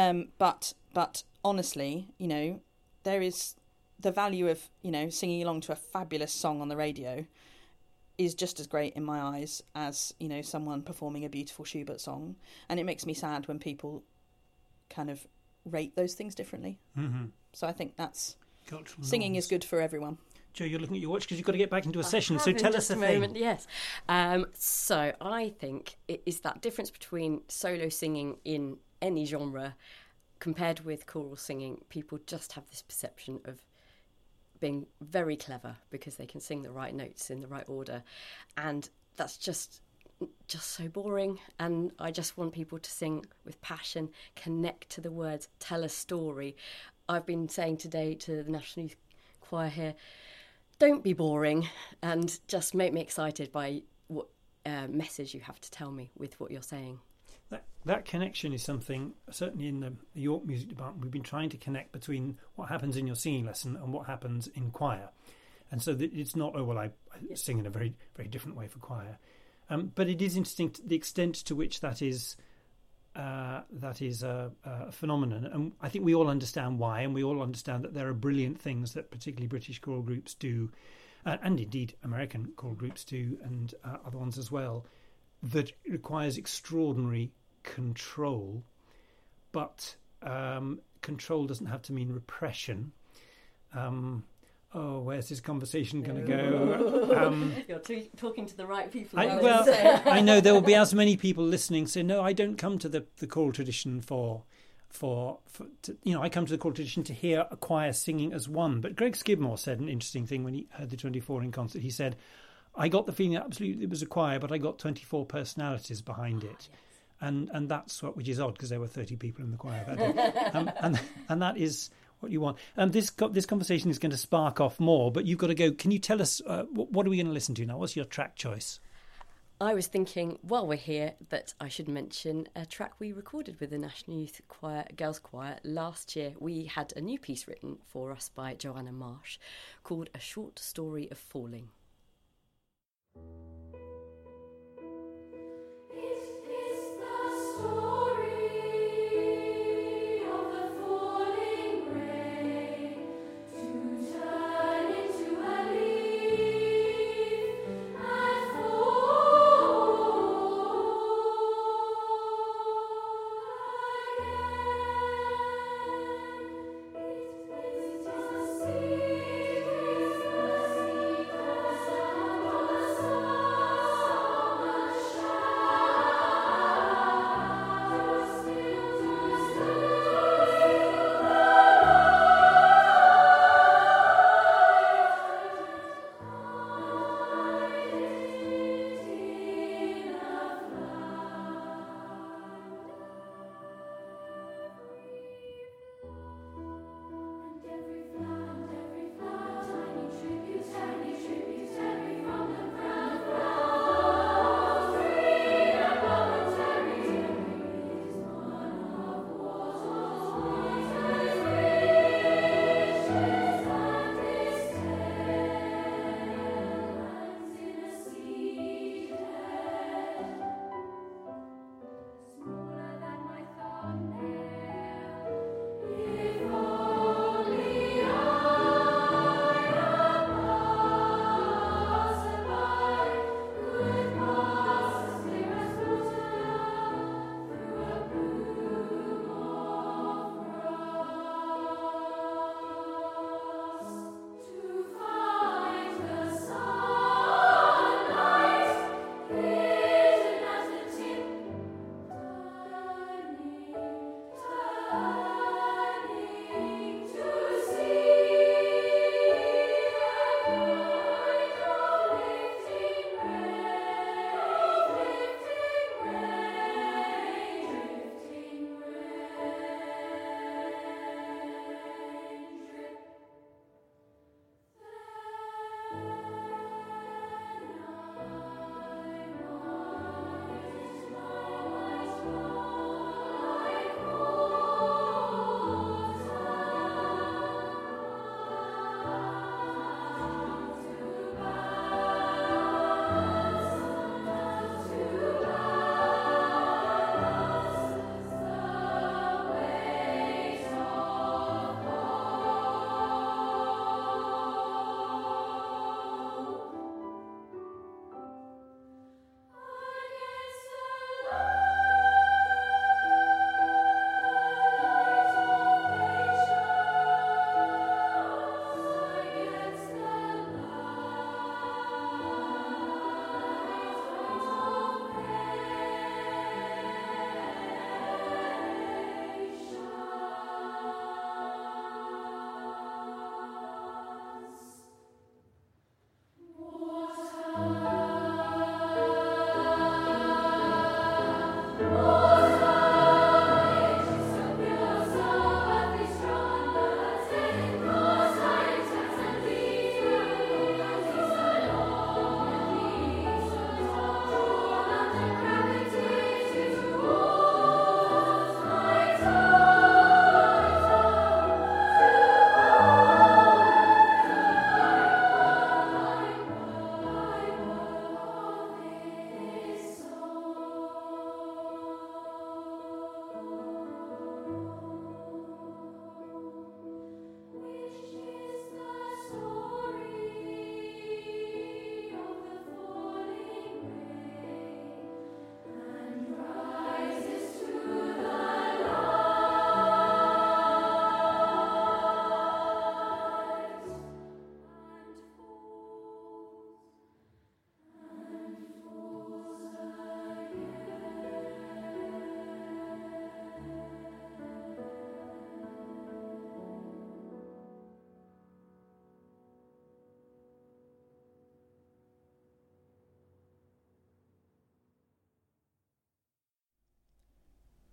Speaker 7: But honestly, there is the value of, singing along to a fabulous song on the radio is just as great in my eyes as, someone performing a beautiful Schubert song. And it makes me sad when people kind of rate those things differently. Mm-hmm. So I think that's... Singing is good for everyone.
Speaker 1: Jo, you're looking at your watch because you've got to get back into a session, so tell us a thing.
Speaker 10: Yes. So I think it is that difference between solo singing in any genre compared with choral singing. People just have this perception of being very clever because they can sing the right notes in the right order. And that's just so boring, and I just want people to sing with passion, connect to the words, tell a story. I've been saying today to the National Youth Choir here, don't be boring, and just make me excited by what message you have to tell me with what you're saying.
Speaker 1: That connection is something, certainly in the York Music Department, we've been trying to connect between what happens in your singing lesson and what happens in choir. And so that it's not, I sing in a very, very different way for choir. But it is interesting the extent to which that is a phenomenon. And I think we all understand why, and we all understand that there are brilliant things that particularly British choral groups do, and indeed American choral groups do, and other ones as well, that requires extraordinary control. But control doesn't have to mean repression. Where's this conversation going to go?
Speaker 10: You're talking to the right people.
Speaker 1: I know there will be as many people listening say, no, I don't come to the choral tradition I come to the choral tradition to hear a choir singing as one. But Greg Skidmore said an interesting thing when he heard the 24 in concert. He said, I got the feeling that absolutely it was a choir, but I got 24 personalities behind it. Yes. And that's which is odd because there were 30 people in the choir that day. And that is what you want. This conversation is going to spark off more, but you've got to go. Can you tell us, what are we going to listen to now? What's your track choice?
Speaker 10: I was thinking, while we're here, that I should mention a track we recorded with the National Youth Choir, Girls' Choir last year. We had a new piece written for us by Joanna Marsh called A Short Story of Falling.
Speaker 11: See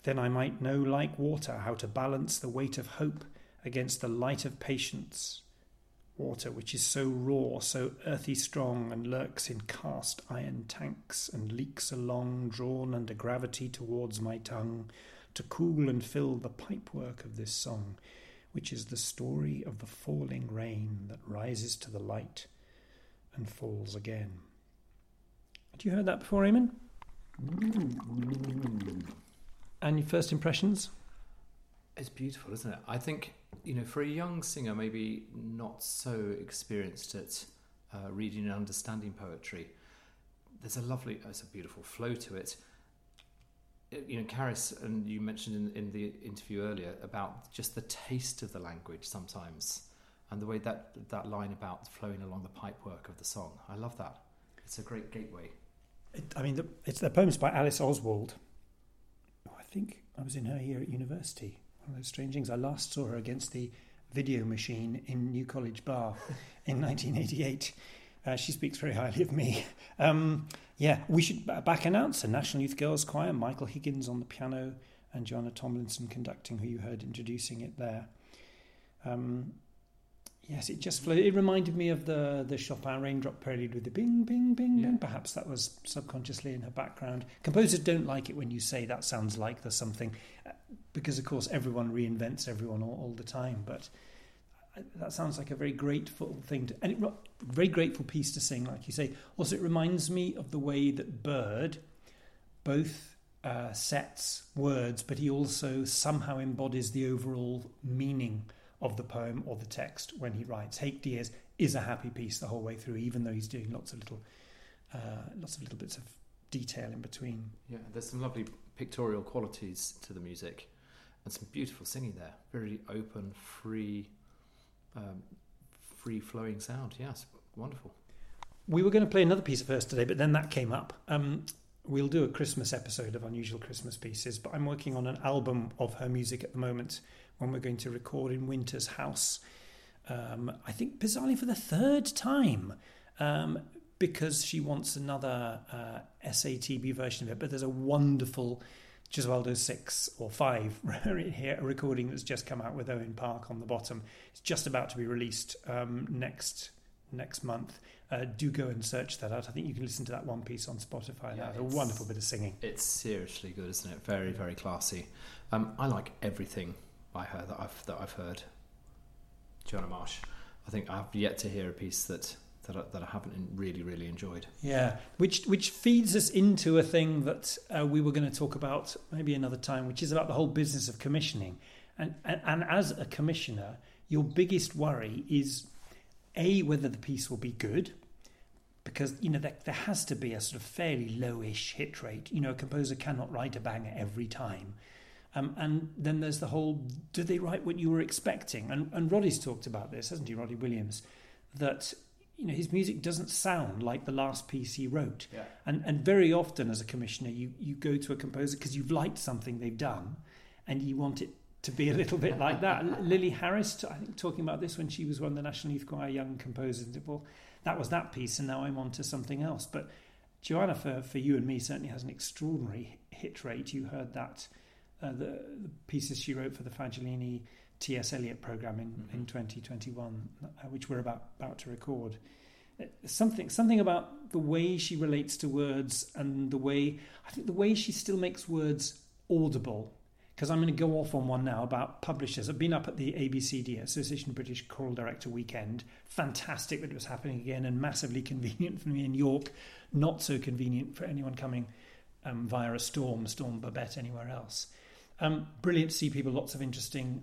Speaker 1: Then I might know, like water, how to balance the weight of hope against the light of patience. Water which is so raw, so earthy strong, and lurks in cast iron tanks, and leaks along, drawn under gravity towards my tongue, to cool and fill the pipework of this song, which is the story of the falling rain that rises to the light and falls again. Had you heard that before, Eamon? And your first impressions?
Speaker 5: It's beautiful, isn't it? I think, for a young singer, maybe not so experienced at reading and understanding poetry, it's a beautiful flow to it. Caris, and you mentioned in the interview earlier about just the taste of the language sometimes, and the way that line about flowing along the pipework of the song. I love that. It's a great gateway.
Speaker 1: It's the poems by Alice Oswald. I think I was in her year at university. One of those strange things. I last saw her against the video machine in New College Bar in 1988. She speaks very highly of me. We should back announce a National Youth Girls Choir, Michael Higgins on the piano and Joanna Tomlinson conducting, who you heard introducing it there. Yes, it just flowed. It reminded me of the Chopin Raindrop Prelude with the bing, bing, bing, bing. Perhaps that was subconsciously in her background. Composers don't like it when you say that sounds like there's something, because, of course, everyone reinvents everyone all the time. But that sounds like a very grateful thing, very grateful piece to sing, like you say. Also, it reminds me of the way that Bird both sets words, but he also somehow embodies the overall meaning of the poem or the text when he writes. Hake Diaz is a happy piece the whole way through, even though he's doing lots of little bits of detail in between. Yeah,
Speaker 5: there's some lovely pictorial qualities to the music, and some beautiful singing there. Very open, free flowing sound. Yes, wonderful.
Speaker 1: We were going to play another piece of hers today, but then that came up. We'll do a Christmas episode of Unusual Christmas Pieces, but I'm working on an album of her music at the moment, when we're going to record in Winter's house. I think bizarrely for the third time, because she wants another SATB version of it. But there's a wonderful Gesualdo 6 or 5 here, a recording that's just come out with Owen Park on the bottom. It's just about to be released next month. Do go and search that out. I think you can listen to that one piece on Spotify. Yeah, it's a wonderful bit of singing.
Speaker 5: It's seriously good, isn't it? Very, very classy. I like everything by her that I've heard. Joanna Marsh. I think I've yet to hear a piece that I haven't really, really enjoyed.
Speaker 1: Yeah, which feeds us into a thing that we were going to talk about maybe another time, which is about the whole business of commissioning. And as a commissioner, your biggest worry is whether the piece will be good, because there has to be a sort of fairly lowish hit rate. A composer cannot write a banger every time. And then there's the whole, do they write what you were expecting? And Roddy's talked about this, hasn't he, Roddy Williams, that his music doesn't sound like the last piece he wrote.
Speaker 5: Yeah.
Speaker 1: And very often as a commissioner, you go to a composer because you've liked something they've done and you want it to be a little bit like that. Lily Harris, I think, talking about this when she was one of the National Youth Choir Young Composers. Well, that was that piece and now I'm on to something else. But Joanna, for you and me, certainly has an extraordinary hit rate. You heard that. The pieces she wrote for the Fagiolini T.S. Eliot programme in 2021, which we're about to record. Something about the way she relates to words and the way she still makes words audible. Because I'm going to go off on one now about publishers. I've been up at the ABCD, Association of British Choral Director weekend. Fantastic that it was happening again, and massively convenient for me in York. Not so convenient for anyone coming via a Storm Babette, anywhere else. Brilliant to see people, lots of interesting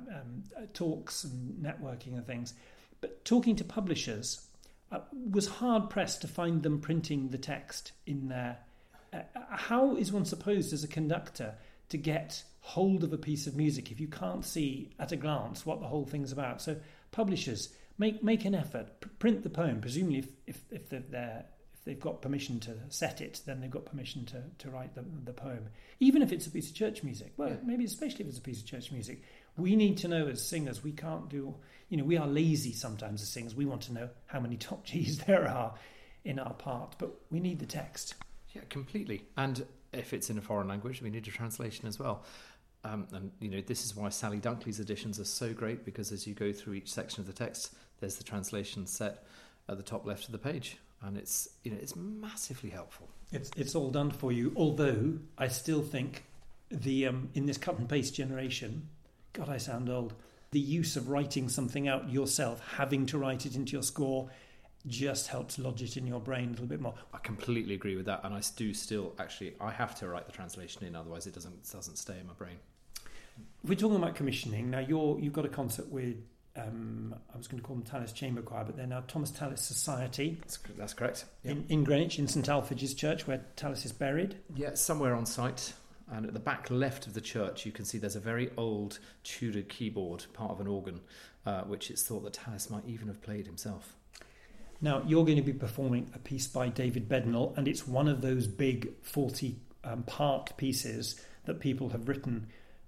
Speaker 1: talks and networking and things. But talking to publishers was hard pressed to find them printing the text in there. How is one supposed as a conductor to get hold of a piece of music if you can't see at a glance what the whole thing's about? So publishers, make an effort, print the poem. Presumably if they've got permission to set it, then they've got permission to write the poem. Even if it's a piece of church music. Well, maybe especially if it's a piece of church music. We need to know as singers, we can't do... we are lazy sometimes as singers. We want to know how many top Gs there are in our part, but we need the text.
Speaker 5: Yeah, completely. And if it's in a foreign language, we need a translation as well. And, this is why Sally Dunkley's editions are so great, because as you go through each section of the text, there's the translation set at the top left of the page. And it's massively helpful.
Speaker 1: It's all done for you, although I still think in this cut and paste generation, God, I sound old, the use of writing something out yourself, having to write it into your score, just helps lodge it in your brain a little bit more.
Speaker 5: I completely agree with that, and I do still I have to write the translation in, otherwise it doesn't stay in my brain.
Speaker 1: We're talking about commissioning now. You've got a concert with I was going to call them Tallis Chamber Choir, but they're now Thomas Tallis Society.
Speaker 5: That's correct. Yep.
Speaker 1: In Greenwich, in St Alphonse's Church, where Tallis is buried.
Speaker 5: Yeah, somewhere on site. And at the back left of the church, you can see there's a very old Tudor keyboard, part of an organ, which it's thought that Tallis might even have played himself.
Speaker 1: Now, you're going to be performing a piece by David Bednall, and it's one of those big 40-part pieces that people have written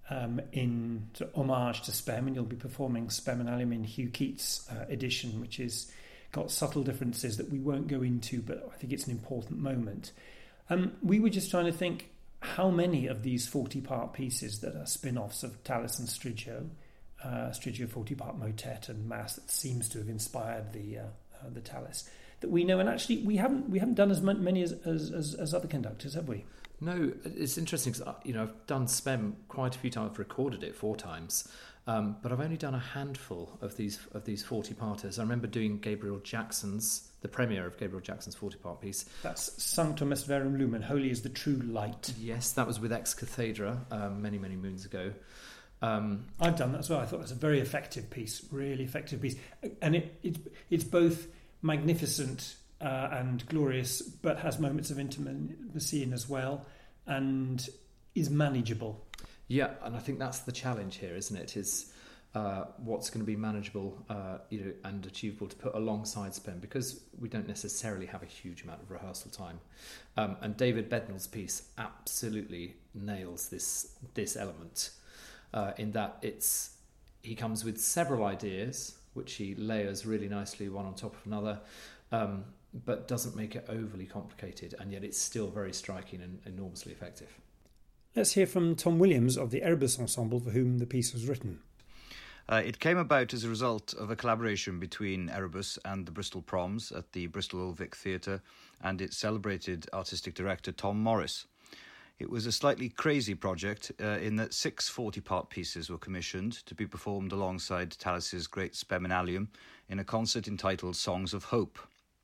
Speaker 1: in homage to Spem, and you'll be performing Spem and Allium in Hugh Keats' edition, which has got subtle differences that we won't go into, but I think it's an important moment. We were just trying to think how many of these 40-part pieces that are spin-offs of Tallis and Striggio 40-part motet and mass that seems to have inspired the Tallis, that we know, and actually we haven't done as many as other conductors, have we?
Speaker 5: No, it's interesting because I've done Spem quite a few times. I've recorded it 4 times, but I've only done a handful of these 40-parters. I remember doing the premiere of Gabriel Jackson's 40-part piece.
Speaker 1: That's Sanctum Est Verum Lumen, Holy is the True Light.
Speaker 5: Yes, that was with Ex Cathedra many moons ago.
Speaker 1: I've done that as well. I thought it was a very effective piece, really effective piece, and it's both magnificent and glorious, but has moments of intimacy in as well, and is manageable.
Speaker 5: Yeah, and I think that's the challenge here, isn't it? Is what's going to be manageable, and achievable to put alongside Spem, because we don't necessarily have a huge amount of rehearsal time. And David Bednall's piece absolutely nails this element, in that he comes with several ideas, which he layers really nicely, one on top of another, but doesn't make it overly complicated, and yet it's still very striking and enormously effective.
Speaker 1: Let's hear from Tom Williams of the Erebus Ensemble, for whom the piece was written.
Speaker 11: It came about as a result of a collaboration between Erebus and the Bristol Proms at the Bristol Old Vic Theatre and its celebrated artistic director Tom Morris. It was a slightly crazy project in that 6 40-part pieces were commissioned to be performed alongside Tallis's great Spem and Allium in a concert entitled Songs of Hope.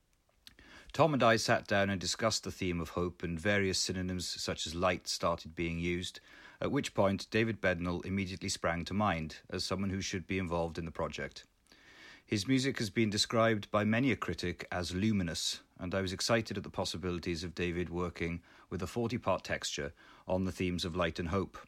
Speaker 11: Tom and I sat down and discussed the theme of hope, and various synonyms such as light started being used, at which point David Bednall immediately sprang to mind as someone who should be involved in the project. His music has been described by many a critic as luminous, and I was excited at the possibilities of David working with a 40-part texture on the themes of light and hope.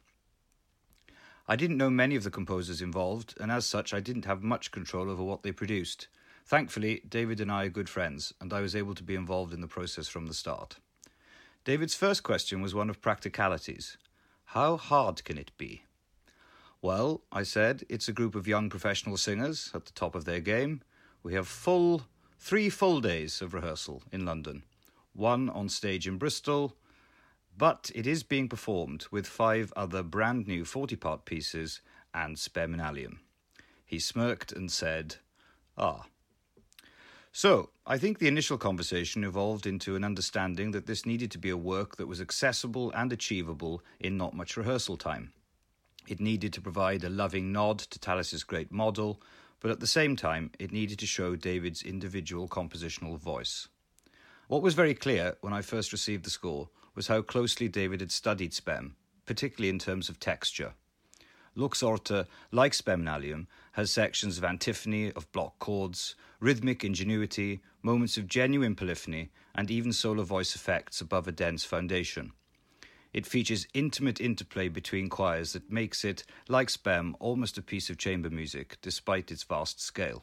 Speaker 11: I didn't know many of the composers involved, and as such I didn't have much control over what they produced. Thankfully, David and I are good friends, and I was able to be involved in the process from the start. David's first question was one of practicalities. How hard can it be? Well, I said, it's a group of young professional singers at the top of their game. We have 3 full days of rehearsal in London, 1 on stage in Bristol, but it is being performed with 5 other brand new 40-part pieces and Spem and Allium. He smirked and said, "Ah." So, I think the initial conversation evolved into an understanding that this needed to be a work that was accessible and achievable in not much rehearsal time. It needed to provide a loving nod to Tallis's great model, but at the same time, it needed to show David's individual compositional voice. What was very clear when I first received the score was how closely David had studied Spem, particularly in terms of texture. Luxorte, like Spem and Allium, has sections of antiphony, of block chords, rhythmic ingenuity, moments of genuine polyphony, and even solo voice effects above a dense foundation. It features intimate interplay between choirs that makes it, like Spem, almost a piece of chamber music, despite its vast scale.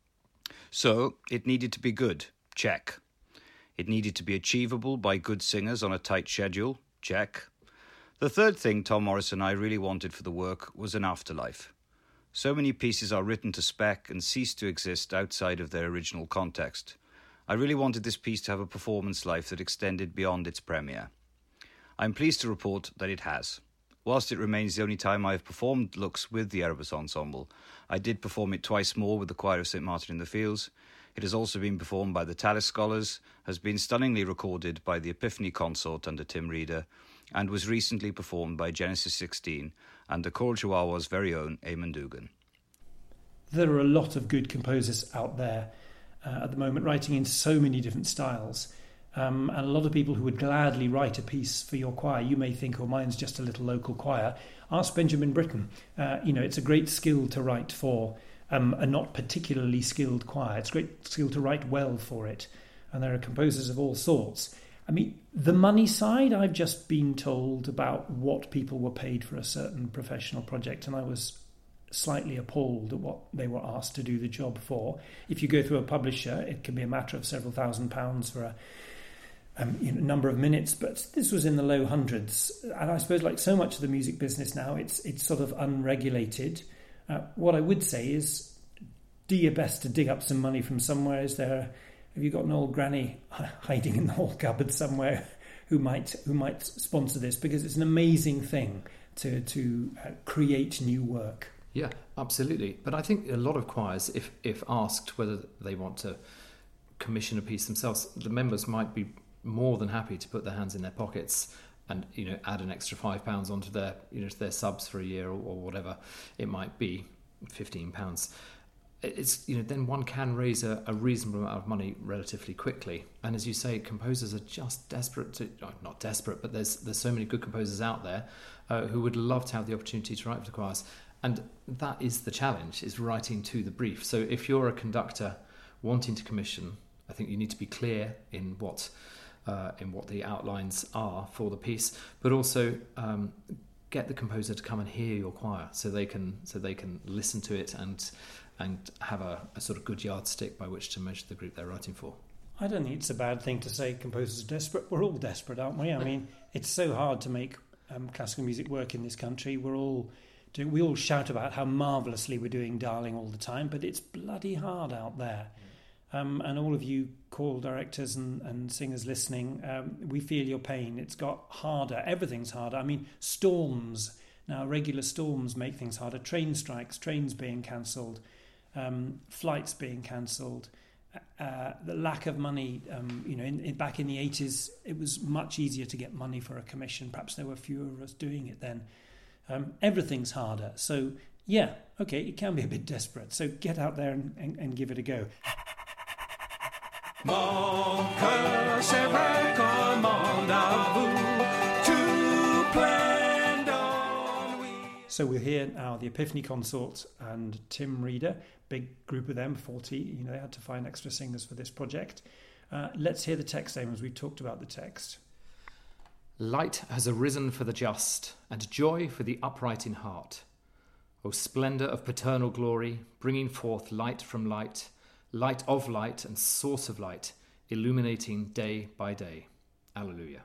Speaker 11: So, it needed to be good, check. It needed to be achievable by good singers on a tight schedule, check. The third thing Tom Morris and I really wanted for the work was an afterlife. So many pieces are written to spec and cease to exist outside of their original context. I really wanted this piece to have a performance life that extended beyond its premiere. I'm pleased to report that it has. Whilst it remains the only time I have performed Lux with the Erebus Ensemble, I did perform it twice more with the Choir of St Martin in the Fields. It has also been performed by the Tallis Scholars, has been stunningly recorded by the Epiphany Consort under Tim Reeder, and was recently performed by Genesis 16 and the Choral Chihuahua's very own Eamon Dugan.
Speaker 1: There are a lot of good composers out there at the moment, writing in so many different styles. And a lot of people who would gladly write a piece for your choir. You may think, oh, mine's just a little local choir. Ask Benjamin Britten. It's a great skill to write for a not particularly skilled choir. It's a great skill to write well for it. And there are composers of all sorts. I mean, the money side, I've just been told about what people were paid for a certain professional project, and I was slightly appalled at what they were asked to do the job for. If you go through a publisher, it can be a matter of several £1,000s for a number of minutes, but this was in the low hundreds. And I suppose, like so much of the music business now, it's sort of unregulated. What I would say is, do your best to dig up some money from somewhere. Have you got an old granny hiding in the hall cupboard somewhere who might sponsor this? Because it's an amazing thing to create new work.
Speaker 5: Yeah, absolutely. But I think a lot of choirs, if asked whether they want to commission a piece themselves, the members might be more than happy to put their hands in their pockets and add an extra £5 onto their to their subs for a year or whatever it might be, £15. It's then one can raise a reasonable amount of money relatively quickly. And as you say, composers are just desperate to not desperate, but there's so many good composers out there who would love to have the opportunity to write for the choirs. And that is the challenge, is writing to the brief. So if you're a conductor wanting to commission, I think you need to be clear in what the outlines are for the piece, but also get the composer to come and hear your choir, so they can listen to it and have a sort of good yardstick by which to measure the group they're writing for.
Speaker 1: I don't think it's a bad thing to say composers are desperate. We're all desperate, aren't we? I mean, it's so hard to make classical music work in this country. We all shout about how marvellously we're doing Darling all the time, but it's bloody hard out there. And all of you choral directors and singers listening, we feel your pain. It's got harder. Everything's harder. I mean, storms. Now, regular storms make things harder. Train strikes, trains being cancelled, flights being cancelled. The lack of money, back in the 80s, it was much easier to get money for a commission. Perhaps there were fewer of us doing it then. Everything's harder. So, yeah, okay, it can be a bit desperate. So get out there and give it a go.
Speaker 12: Mon cœur se recommande à vous tout plein d'ennui.
Speaker 1: So we'll hear now the Epiphany Consort and Tim Reeder, big group of them, 40. They had to find extra singers for this project. Let's hear the text, Amos. We've talked about the text.
Speaker 5: Light has arisen for the just, and joy for the upright in heart. O splendour of paternal glory, bringing forth light from light, light of light and source of light, illuminating day by day. Alleluia.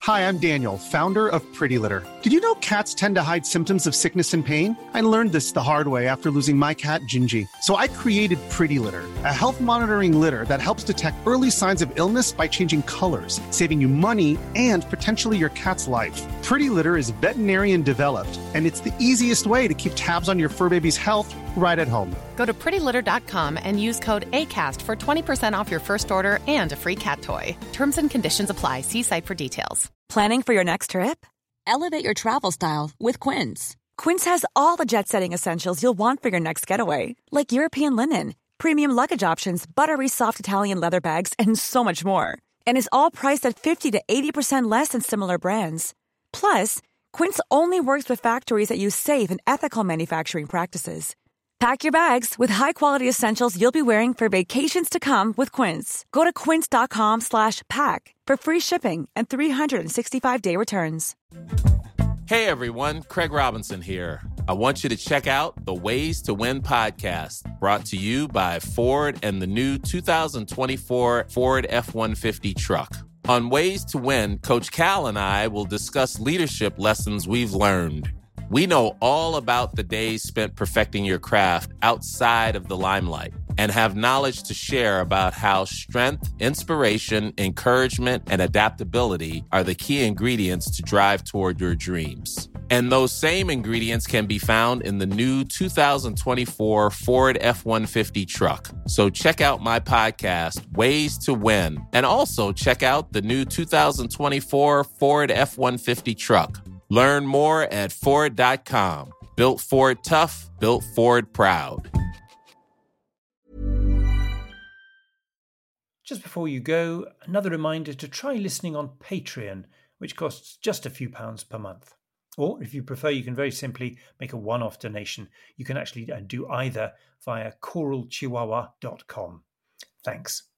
Speaker 13: Hi, I'm Daniel, founder of Pretty Litter. Did you know cats tend to hide symptoms of sickness and pain? I learned this the hard way after losing my cat, Gingy. So I created Pretty Litter, a health monitoring litter that helps detect early signs of illness by changing colors, saving you money and potentially your cat's life. Pretty Litter is veterinarian developed, and it's the easiest way to keep tabs on your fur baby's health right at home.
Speaker 14: Go to prettylitter.com and use code ACAST for 20% off your first order and a free cat toy. Terms and conditions apply. See site for details.
Speaker 15: Planning for your next trip? Elevate your travel style with Quince. Quince has all the jet-setting essentials you'll want for your next getaway, like European linen, premium luggage options, buttery soft Italian leather bags, and so much more. And is all priced at 50 to 80% less than similar brands. Plus, Quince only works with factories that use safe and ethical manufacturing practices. Pack your bags with high-quality essentials you'll be wearing for vacations to come with Quince. Go to quince.com/pack for free shipping and 365-day returns.
Speaker 16: Hey everyone, Craig Robinson here. I want you to check out the Ways to Win podcast, brought to you by Ford and the new 2024 Ford F-150 truck. On Ways to Win, Coach Cal and I will discuss leadership lessons we've learned. We know all about the days spent perfecting your craft outside of the limelight and have knowledge to share about how strength, inspiration, encouragement, and adaptability are the key ingredients to drive toward your dreams. And those same ingredients can be found in the new 2024 Ford F-150 truck. So check out my podcast, Ways to Win, and also check out the new 2024 Ford F-150 truck. Learn more at Ford.com. Built Ford tough, built Ford proud.
Speaker 1: Just before you go, another reminder to try listening on Patreon, which costs just a few pounds per month. Or, if you prefer, you can very simply make a one-off donation. You can actually do either via coralchihuahua.com. Thanks.